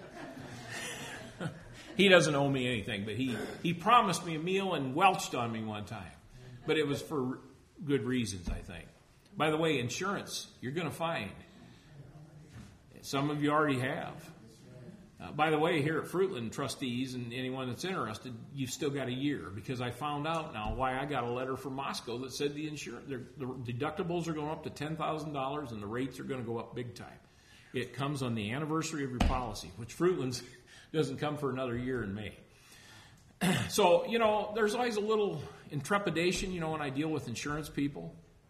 He doesn't owe me anything, but he promised me a meal and welched on me one time. But it was for good reasons, I think. By the way, insurance, you're going to find. Some of you already have. By the way, here at Fruitland, trustees and anyone that's interested, you've still got a year because I found out now why I got a letter from Moscow that said the deductibles are going up to $10,000 and the rates are going to go up big time. It comes on the anniversary of your policy, which Fruitland's doesn't come for another year in May. So, there's always a little intrepidation, when I deal with insurance people.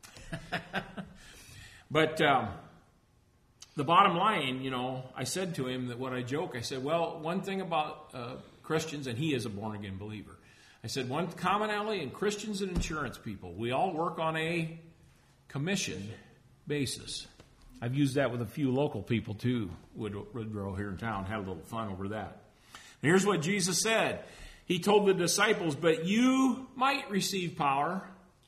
But the bottom line, I said to him that what I joke, I said, well, one thing about Christians, and he is a born-again believer. I said, one commonality in Christians and insurance people, we all work on a commission basis. I've used that with a few local people, too, Woodrow here in town. Had a little fun over that. And here's what Jesus said. He told the disciples, but you might receive power.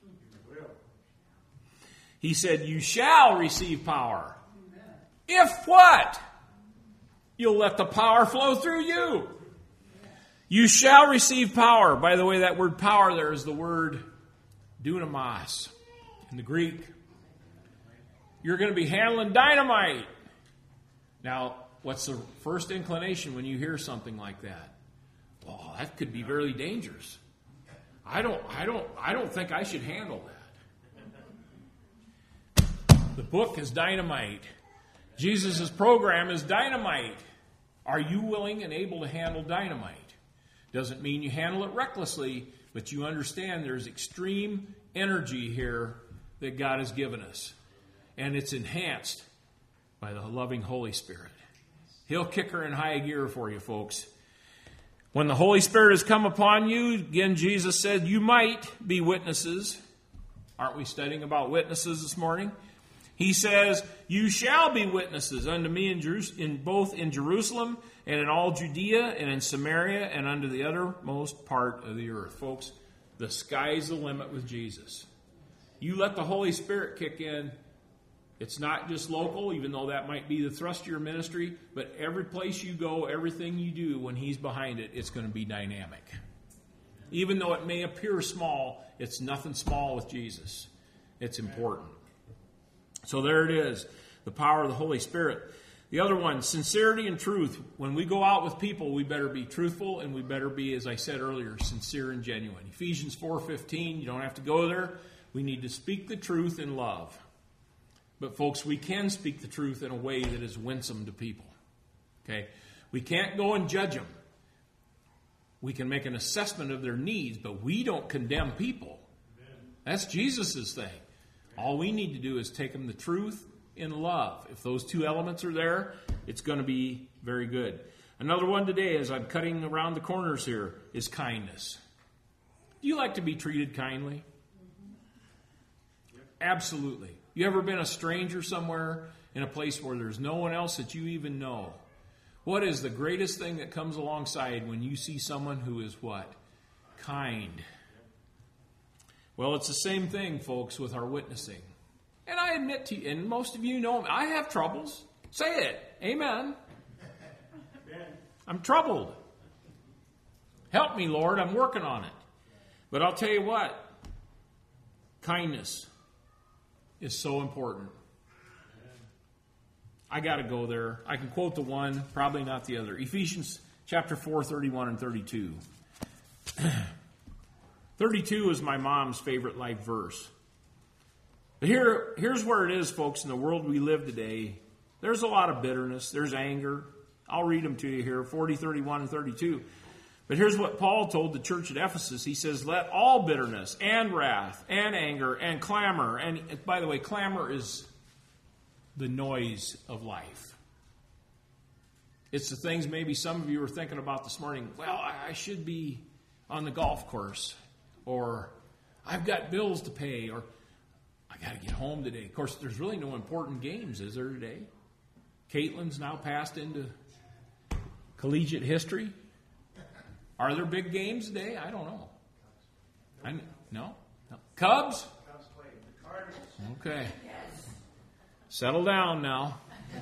He said, you shall receive power. If what? You'll let the power flow through you. You shall receive power. By the way, that word power there is the word dunamis in the Greek. You're going to be handling dynamite. Now, what's the first inclination when you hear something like that? Oh, that could be very dangerous. I don't think I should handle that. The book is dynamite. Jesus' program is dynamite. Are you willing and able to handle dynamite? Doesn't mean you handle it recklessly, but you understand there's extreme energy here that God has given us. And it's enhanced by the loving Holy Spirit. He'll kick her in high gear for you, folks. When the Holy Spirit has come upon you, again, Jesus said, you might be witnesses. Aren't we studying about witnesses this morning? He says, you shall be witnesses unto me in both in Jerusalem and in all Judea and in Samaria and unto the uttermost part of the earth. Folks, the sky's the limit with Jesus. You let the Holy Spirit kick in. It's not just local, even though that might be the thrust of your ministry, but every place you go, everything you do, when He's behind it, it's going to be dynamic. Even though it may appear small, it's nothing small with Jesus. It's important. So there it is, the power of the Holy Spirit. The other one, sincerity and truth. When we go out with people, we better be truthful and we better be, as I said earlier, sincere and genuine. Ephesians 4:15, you don't have to go there. We need to speak the truth in love. But folks, we can speak the truth in a way that is winsome to people. Okay? We can't go and judge them. We can make an assessment of their needs, but we don't condemn people. That's Jesus' thing. All we need to do is take them the truth in love. If those two elements are there, it's going to be very good. Another one today, as I'm cutting around the corners here, is kindness. Do you like to be treated kindly? Absolutely. You ever been a stranger somewhere in a place where there's no one else that you even know. What is the greatest thing that comes alongside when you see someone who is what? Kind. Well, it's the same thing, folks, with our witnessing. And I admit to you, and most of you know, I have troubles. Say it. Amen. I'm troubled. Help me, Lord. I'm working on it. But I'll tell you what. Kindness is so important. I got to go there. I can quote the one, probably not the other. Ephesians chapter 4, 31 and 32. 32 is my mom's favorite life verse. But here's where it is, folks, in the world we live today. There's a lot of bitterness. There's anger. I'll read them to you here, 40, 31, and 32. But here's what Paul told the church at Ephesus. He says, let all bitterness and wrath and anger and clamor, and by the way, clamor is the noise of life. It's the things maybe some of you were thinking about this morning. Well, I should be on the golf course, or I've got bills to pay, or I got to get home today. Of course, there's really no important games, is there today? Caitlin's now passed into collegiate history. Are there big games today? I don't know. No? Cubs? Okay. Settle down now.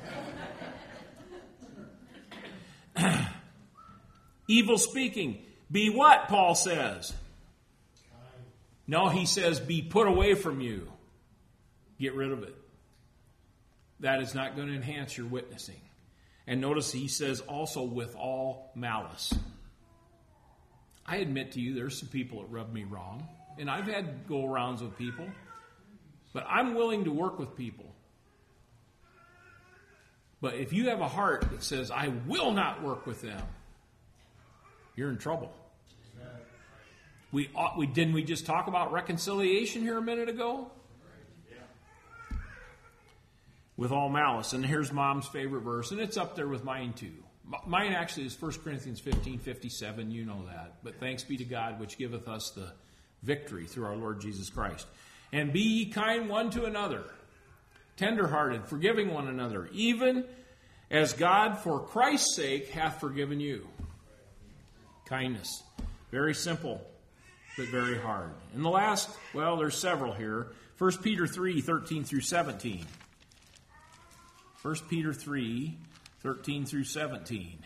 Evil speaking. Be what, Paul says? No, he says be put away from you. Get rid of it. That is not going to enhance your witnessing. And notice he says also with all malice. I admit to you, there's some people that rub me wrong. And I've had go-arounds with people. But I'm willing to work with people. But if you have a heart that says, I will not work with them, you're in trouble. Didn't we just talk about reconciliation here a minute ago? With all malice. And here's Mom's favorite verse, and it's up there with mine too. Mine actually is 1 Corinthians 15:57. You know that. But thanks be to God, which giveth us the victory through our Lord Jesus Christ. And be ye kind one to another, tenderhearted, forgiving one another, even as God for Christ's sake hath forgiven you. Kindness. Very simple, but very hard. And the last, well, there's several here. 1 Peter 3, 13 through 17. 1 Peter 3, 13 through 17.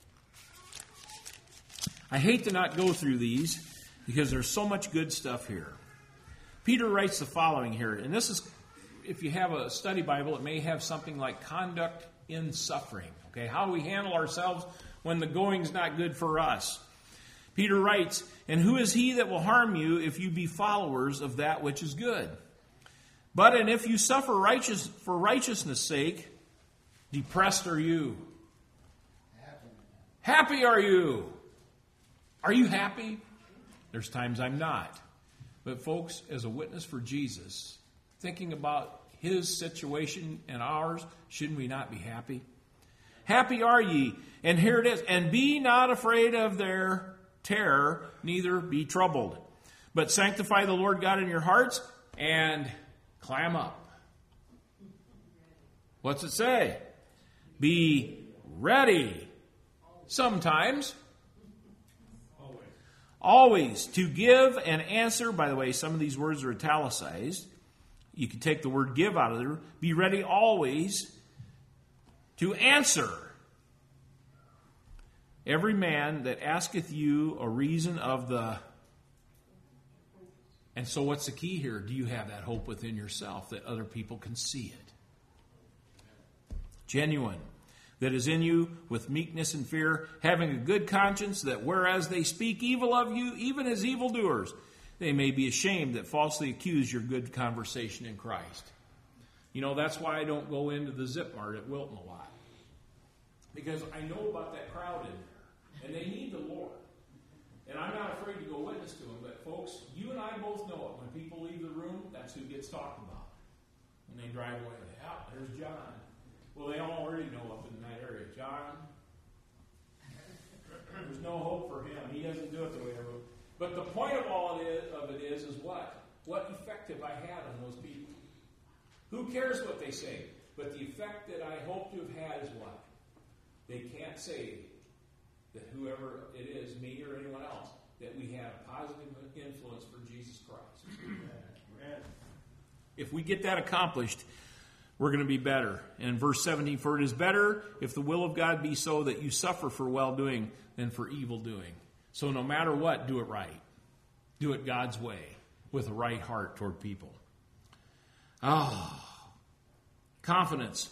I hate to not go through these because there's so much good stuff here. Peter writes the following here, and this is, if you have a study Bible, it may have something like conduct in suffering. Okay, how do we handle ourselves when the going's not good for us? Peter writes, and who is he that will harm you if you be followers of that which is good? But and if you suffer for righteousness' sake, depressed are you. Happy are you. Are you happy? There's times I'm not. But folks, as a witness for Jesus, thinking about his situation and ours, shouldn't we not be happy? Happy are ye. And here it is. And be not afraid of their terror, neither be troubled. But sanctify the Lord God in your hearts and clam up. What's it say? Be ready. Sometimes. Always. To give an answer. By the way, some of these words are italicized. You can take the word give out of there. Be ready always to answer every man that asketh you a reason of the... And so what's the key here? Do you have that hope within yourself that other people can see it? Genuine. That is in you with meekness and fear, having a good conscience, that whereas they speak evil of you, even as evildoers, they may be ashamed that falsely accuse your good conversation in Christ. You know, that's why I don't go into the Zip Mart at Wilton a lot. Because I know about that crowd in there, and they need the Lord. And I'm not afraid to go witness to them, but folks, you and I both know it. When people leave the room, that's who gets talked about. When they drive away, there's John. Well, they already know up in that area. John, there's no hope for him. He doesn't do it the way I would. But the point of all of it is what? What effect have I had on those people? Who cares what they say? But the effect that I hope to have had is what? They can't say that whoever it is, me or anyone else, that we had a positive influence for Jesus Christ. If we get that accomplished, we're going to be better. And in verse 17, for it is better if the will of God be so that you suffer for well-doing than for evil doing. So no matter what, do it right. Do it God's way with a right heart toward people. Confidence.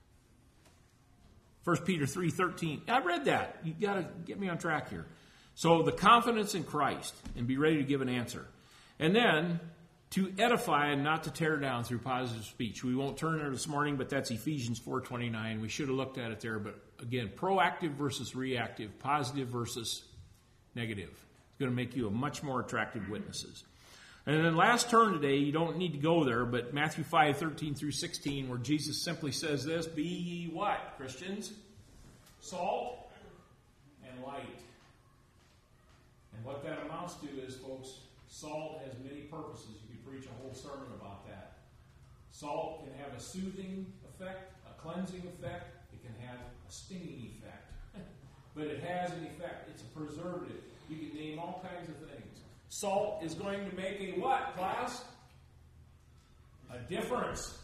1 Peter 3:13. I read that. You got to get me on track here. So the confidence in Christ and be ready to give an answer. And then to edify and not to tear down through positive speech. We won't turn there this morning, but that's Ephesians 4:29. We should have looked at it there. But again, proactive versus reactive, positive versus negative. It's going to make you a much more attractive witnesses. And then last turn today, you don't need to go there, but Matthew 5:13 through 16, where Jesus simply says this, be ye what, Christians? Salt and light. And what that amounts to is, folks, salt has many purposes. You could preach a whole sermon about that. Salt can have a soothing effect, a cleansing effect. It can have a stinging effect. But it has an effect. It's a preservative. You can name all kinds of things. Salt is going to make a what, class? A difference.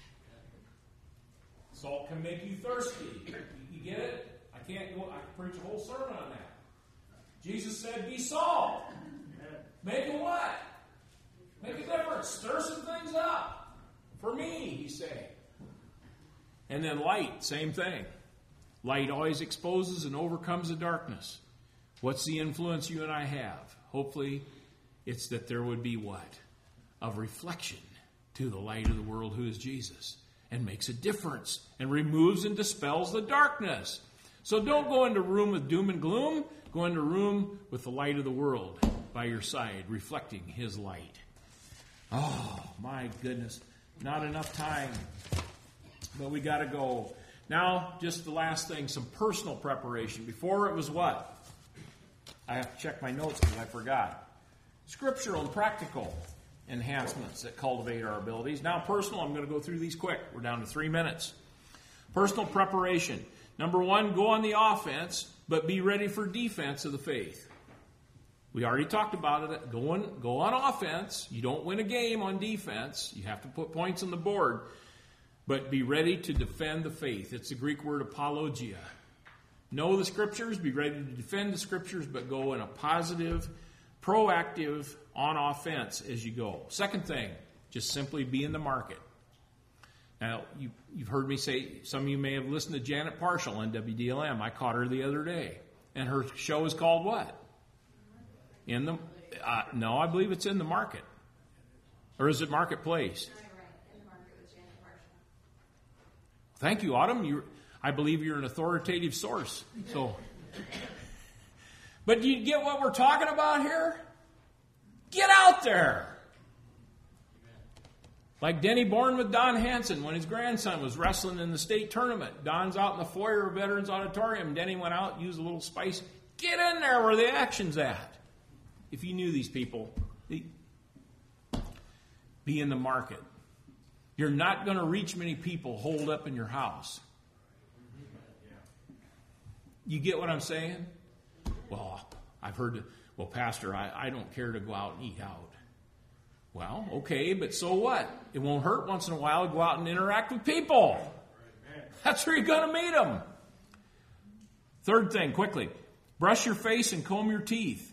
Salt can make you thirsty. You get it? I can preach a whole sermon on that. Jesus said, be salt. Make a what? Make a difference. Stir some things up. For me, he's saying. And then light, same thing. Light always exposes and overcomes the darkness. What's the influence you and I have? Hopefully, it's that there would be what? Of reflection to the light of the world who is Jesus. And makes a difference. And removes and dispels the darkness. So don't go into a room with doom and gloom. Go into a room with the light of the world by your side, reflecting his light. Oh, my goodness. Not enough time. But we got to go. Now, just the last thing, some personal preparation. Before it was what? I have to check my notes because I forgot. Scriptural and practical enhancements that cultivate our abilities. Now, personal, I'm going to go through these quick. We're down to 3 minutes. Personal preparation. Number 1, go on the offense, but be ready for defense of the faith. We already talked about it. Go on offense. You don't win a game on defense. You have to put points on the board. But be ready to defend the faith. It's the Greek word apologia. Know the Scriptures, be ready to defend the Scriptures, but go in a positive, proactive, on offense as you go. Second thing, just simply be in the market. Now, you've heard me say, some of you may have listened to Janet Parshall on WDLM. I caught her the other day. And her show is called what? No, I believe it's In the Market. Or is it Marketplace? Right, In the Market with Janet Parshall. Thank you, Autumn. I believe you're an authoritative source. So, but do you get what we're talking about here? Get out there. Like Denny Bourne with Don Hansen when his grandson was wrestling in the state tournament. Don's out in the foyer of Veterans Auditorium. Denny went out, used a little spice. Get in there where the action's at. If you knew these people, be in the market. You're not going to reach many people holed up in your house. You get what I'm saying? Well, I've heard, Pastor, I don't care to go out and eat out. Well, okay, but so what? It won't hurt once in a while to go out and interact with people. That's where you're going to meet them. Third thing, quickly. Brush your face and comb your teeth.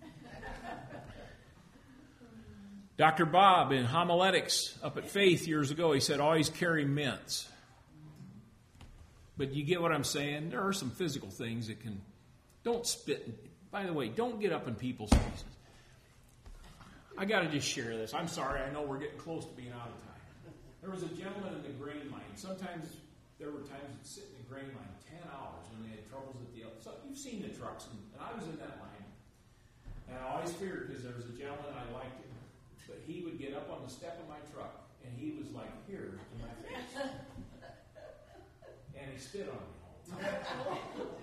Dr. Bob in homiletics up at Faith years ago, he said, always carry mints. But you get what I'm saying? There are some physical things that can... Don't spit. By the way, don't get up in people's faces. I got to just share this. I'm sorry. I know we're getting close to being out of time. There was a gentleman in the grain mine. Sometimes there were times he'd sit in the grain mine 10 hours when they had troubles at the... So you've seen the trucks, and I was in that line. And I always feared because there was a gentleman I liked him. But he would get up on the step of my truck, and he was like here in my face. And he spit on me all the time.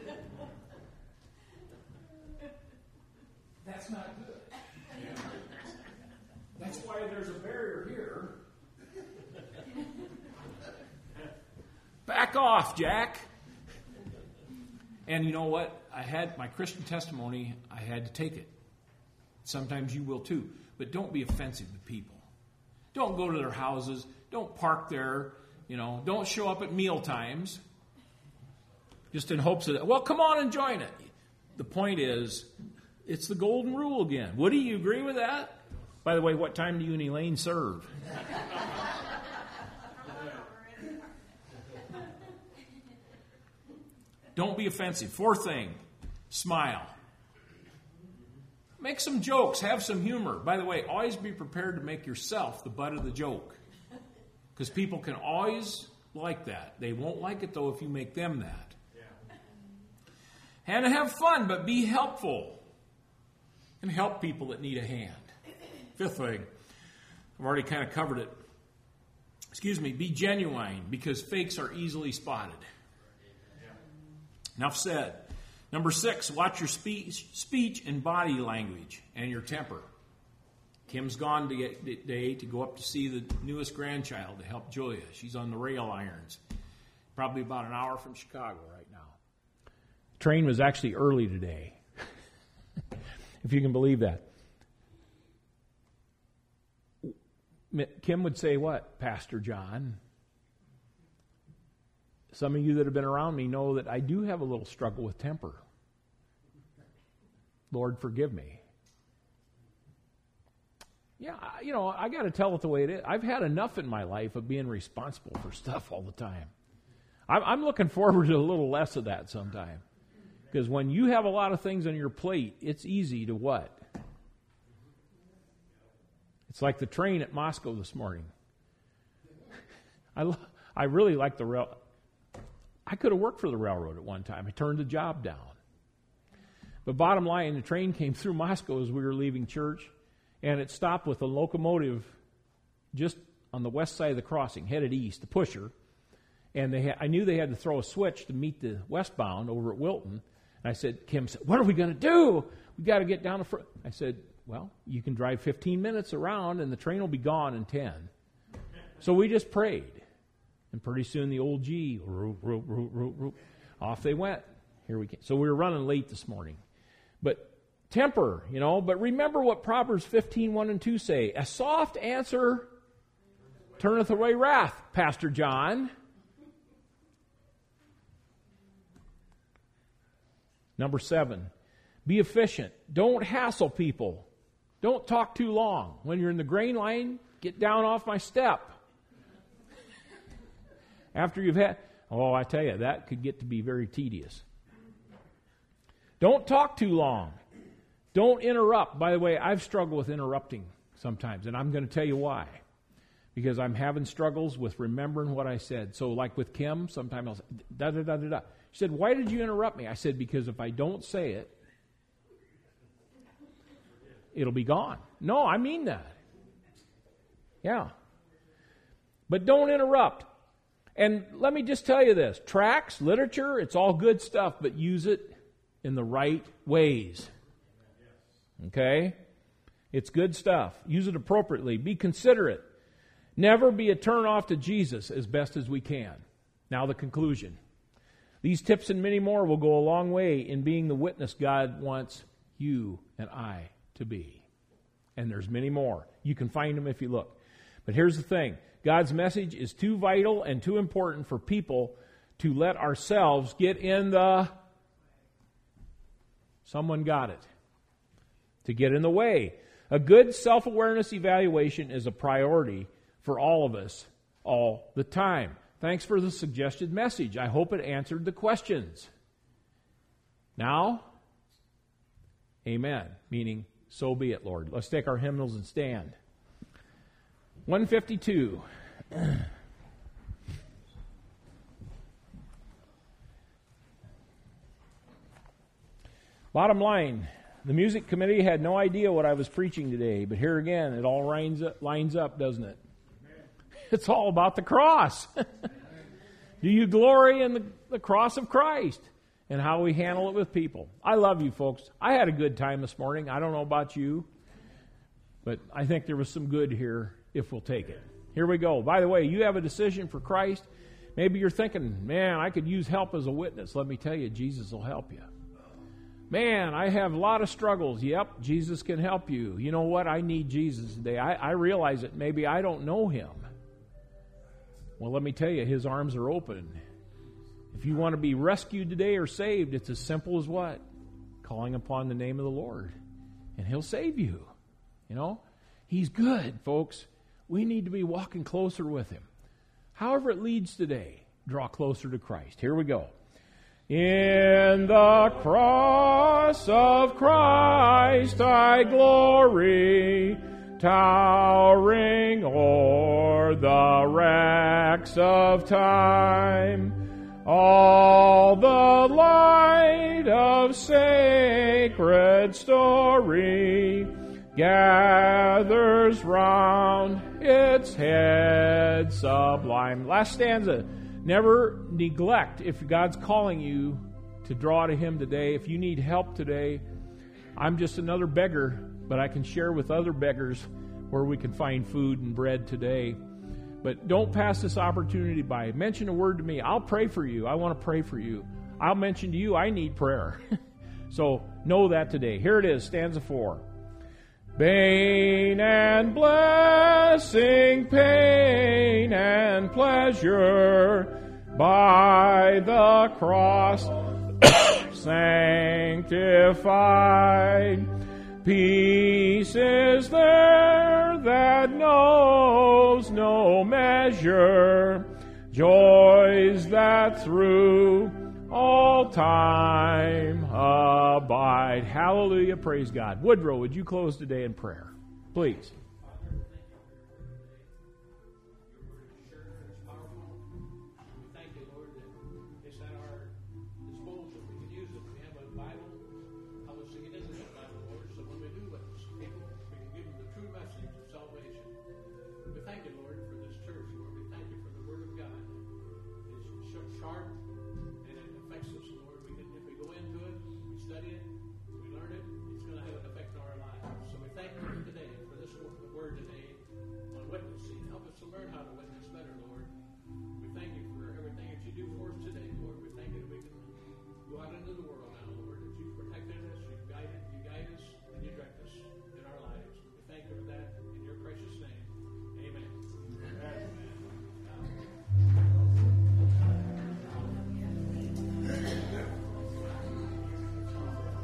That's not good. That's why there's a barrier here. back off, Jack. And you know what? I had my Christian testimony, I had to take it. Sometimes you will too. But don't be offensive to people. Don't go to their houses. Don't park there. Don't show up at meal times. Just in hopes of that. Well, come on and join it. The point is, it's the golden rule again. Woody, you agree with that? By the way, what time do you and Elaine serve? Don't be offensive. Fourth thing, smile. Make some jokes. Have some humor. By the way, always be prepared to make yourself the butt of the joke. Because people can always like that. They won't like it, though, if you make them that. And have fun, but be helpful. And help people that need a hand. Fifth thing, I've already kind of covered it. Be genuine, because fakes are easily spotted. Enough said. Number 6, watch your speech and body language and your temper. Kim's gone today to go up to see the newest grandchild to help Julia. She's on the rail irons. Probably about an hour from Chicago right now. Train was actually early today. If you can believe that. Kim would say what, Pastor John? Some of you that have been around me know that I do have a little struggle with temper. Lord, forgive me. Yeah, I got to tell it the way it is. I've had enough in my life of being responsible for stuff all the time. I'm looking forward to a little less of that sometime. Because when you have a lot of things on your plate, it's easy to what? It's like the train at Moscow this morning. I really like the rail. I could have worked for the railroad at one time. I turned the job down. But bottom line, the train came through Moscow as we were leaving church, and it stopped with a locomotive just on the west side of the crossing, headed east, the pusher. And I knew they had to throw a switch to meet the westbound over at Wilton. And I said, Kim said, what are we going to do? We got to get down the front. I said, well, you can drive 15 minutes around, and the train will be gone in 10. So we just prayed. And pretty soon the old G, off they went. Here we came. So we were running late this morning. But temper, but remember what Proverbs 15:1 and 2 say. A soft answer turneth away wrath, Pastor John. Number 7, be efficient. Don't hassle people. Don't talk too long. When you're in the grain line, get down off my step. After you've had, I tell you, that could get to be very tedious. Don't talk too long. Don't interrupt. By the way, I've struggled with interrupting sometimes, and I'm going to tell you why. Because I'm having struggles with remembering what I said. So like with Kim, sometimes I'll say, da-da-da-da-da. She said, why did you interrupt me? I said, because if I don't say it, it'll be gone. No, I mean that. Yeah. But don't interrupt. And let me just tell you this. Tracts, literature, it's all good stuff, but use it in the right ways. Okay? It's good stuff. Use it appropriately. Be considerate. Never be a turn-off to Jesus as best as we can. Now the conclusion. These tips and many more will go a long way in being the witness God wants you and I to be. And there's many more. You can find them if you look. But here's the thing. God's message is too vital and too important for people to let ourselves get in the... Someone got it. To get in the way. A good self-awareness evaluation is a priority for all of us all the time. Thanks for the suggested message. I hope it answered the questions. Now, amen. Meaning, so be it, Lord. Let's take our hymnals and stand. 152. Bottom line, the music committee had no idea what I was preaching today, but here again, it all lines up, doesn't it? It's all about the cross. Do you glory in the cross of Christ and how we handle it with people? I love you, folks. I had a good time this morning. I don't know about you, but I think there was some good here if we'll take it. Here we go. By the way, you have a decision for Christ. Maybe you're thinking, man, I could use help as a witness. Let me tell you, Jesus will help you. Man, I have a lot of struggles. Yep, Jesus can help you. You know what? I need Jesus today. I realize that maybe I don't know him. Well, let me tell you, his arms are open. If you want to be rescued today or saved, it's as simple as what? Calling upon the name of the Lord. And he'll save you. You know? He's good, folks. We need to be walking closer with him. However it leads today, draw closer to Christ. Here we go. In the cross of Christ I glory, towering o'er the wrecks of time. All the light of sacred story gathers round its head sublime. Last stanza. Never neglect if God's calling you to draw to him today. If you need help today, I'm just another beggar, but I can share with other beggars where we can find food and bread today. But don't pass this opportunity by. Mention a word to me. I'll pray for you. I want to pray for you. I'll mention to you I need prayer. So know that today. Here it is, stanza 4. Bane and blessing, pain and pleasure, by the cross sanctified. Peace is there that knows no measure, joys that through all time abide. Hallelujah, praise God. Woodrow, would you close today in prayer? Please.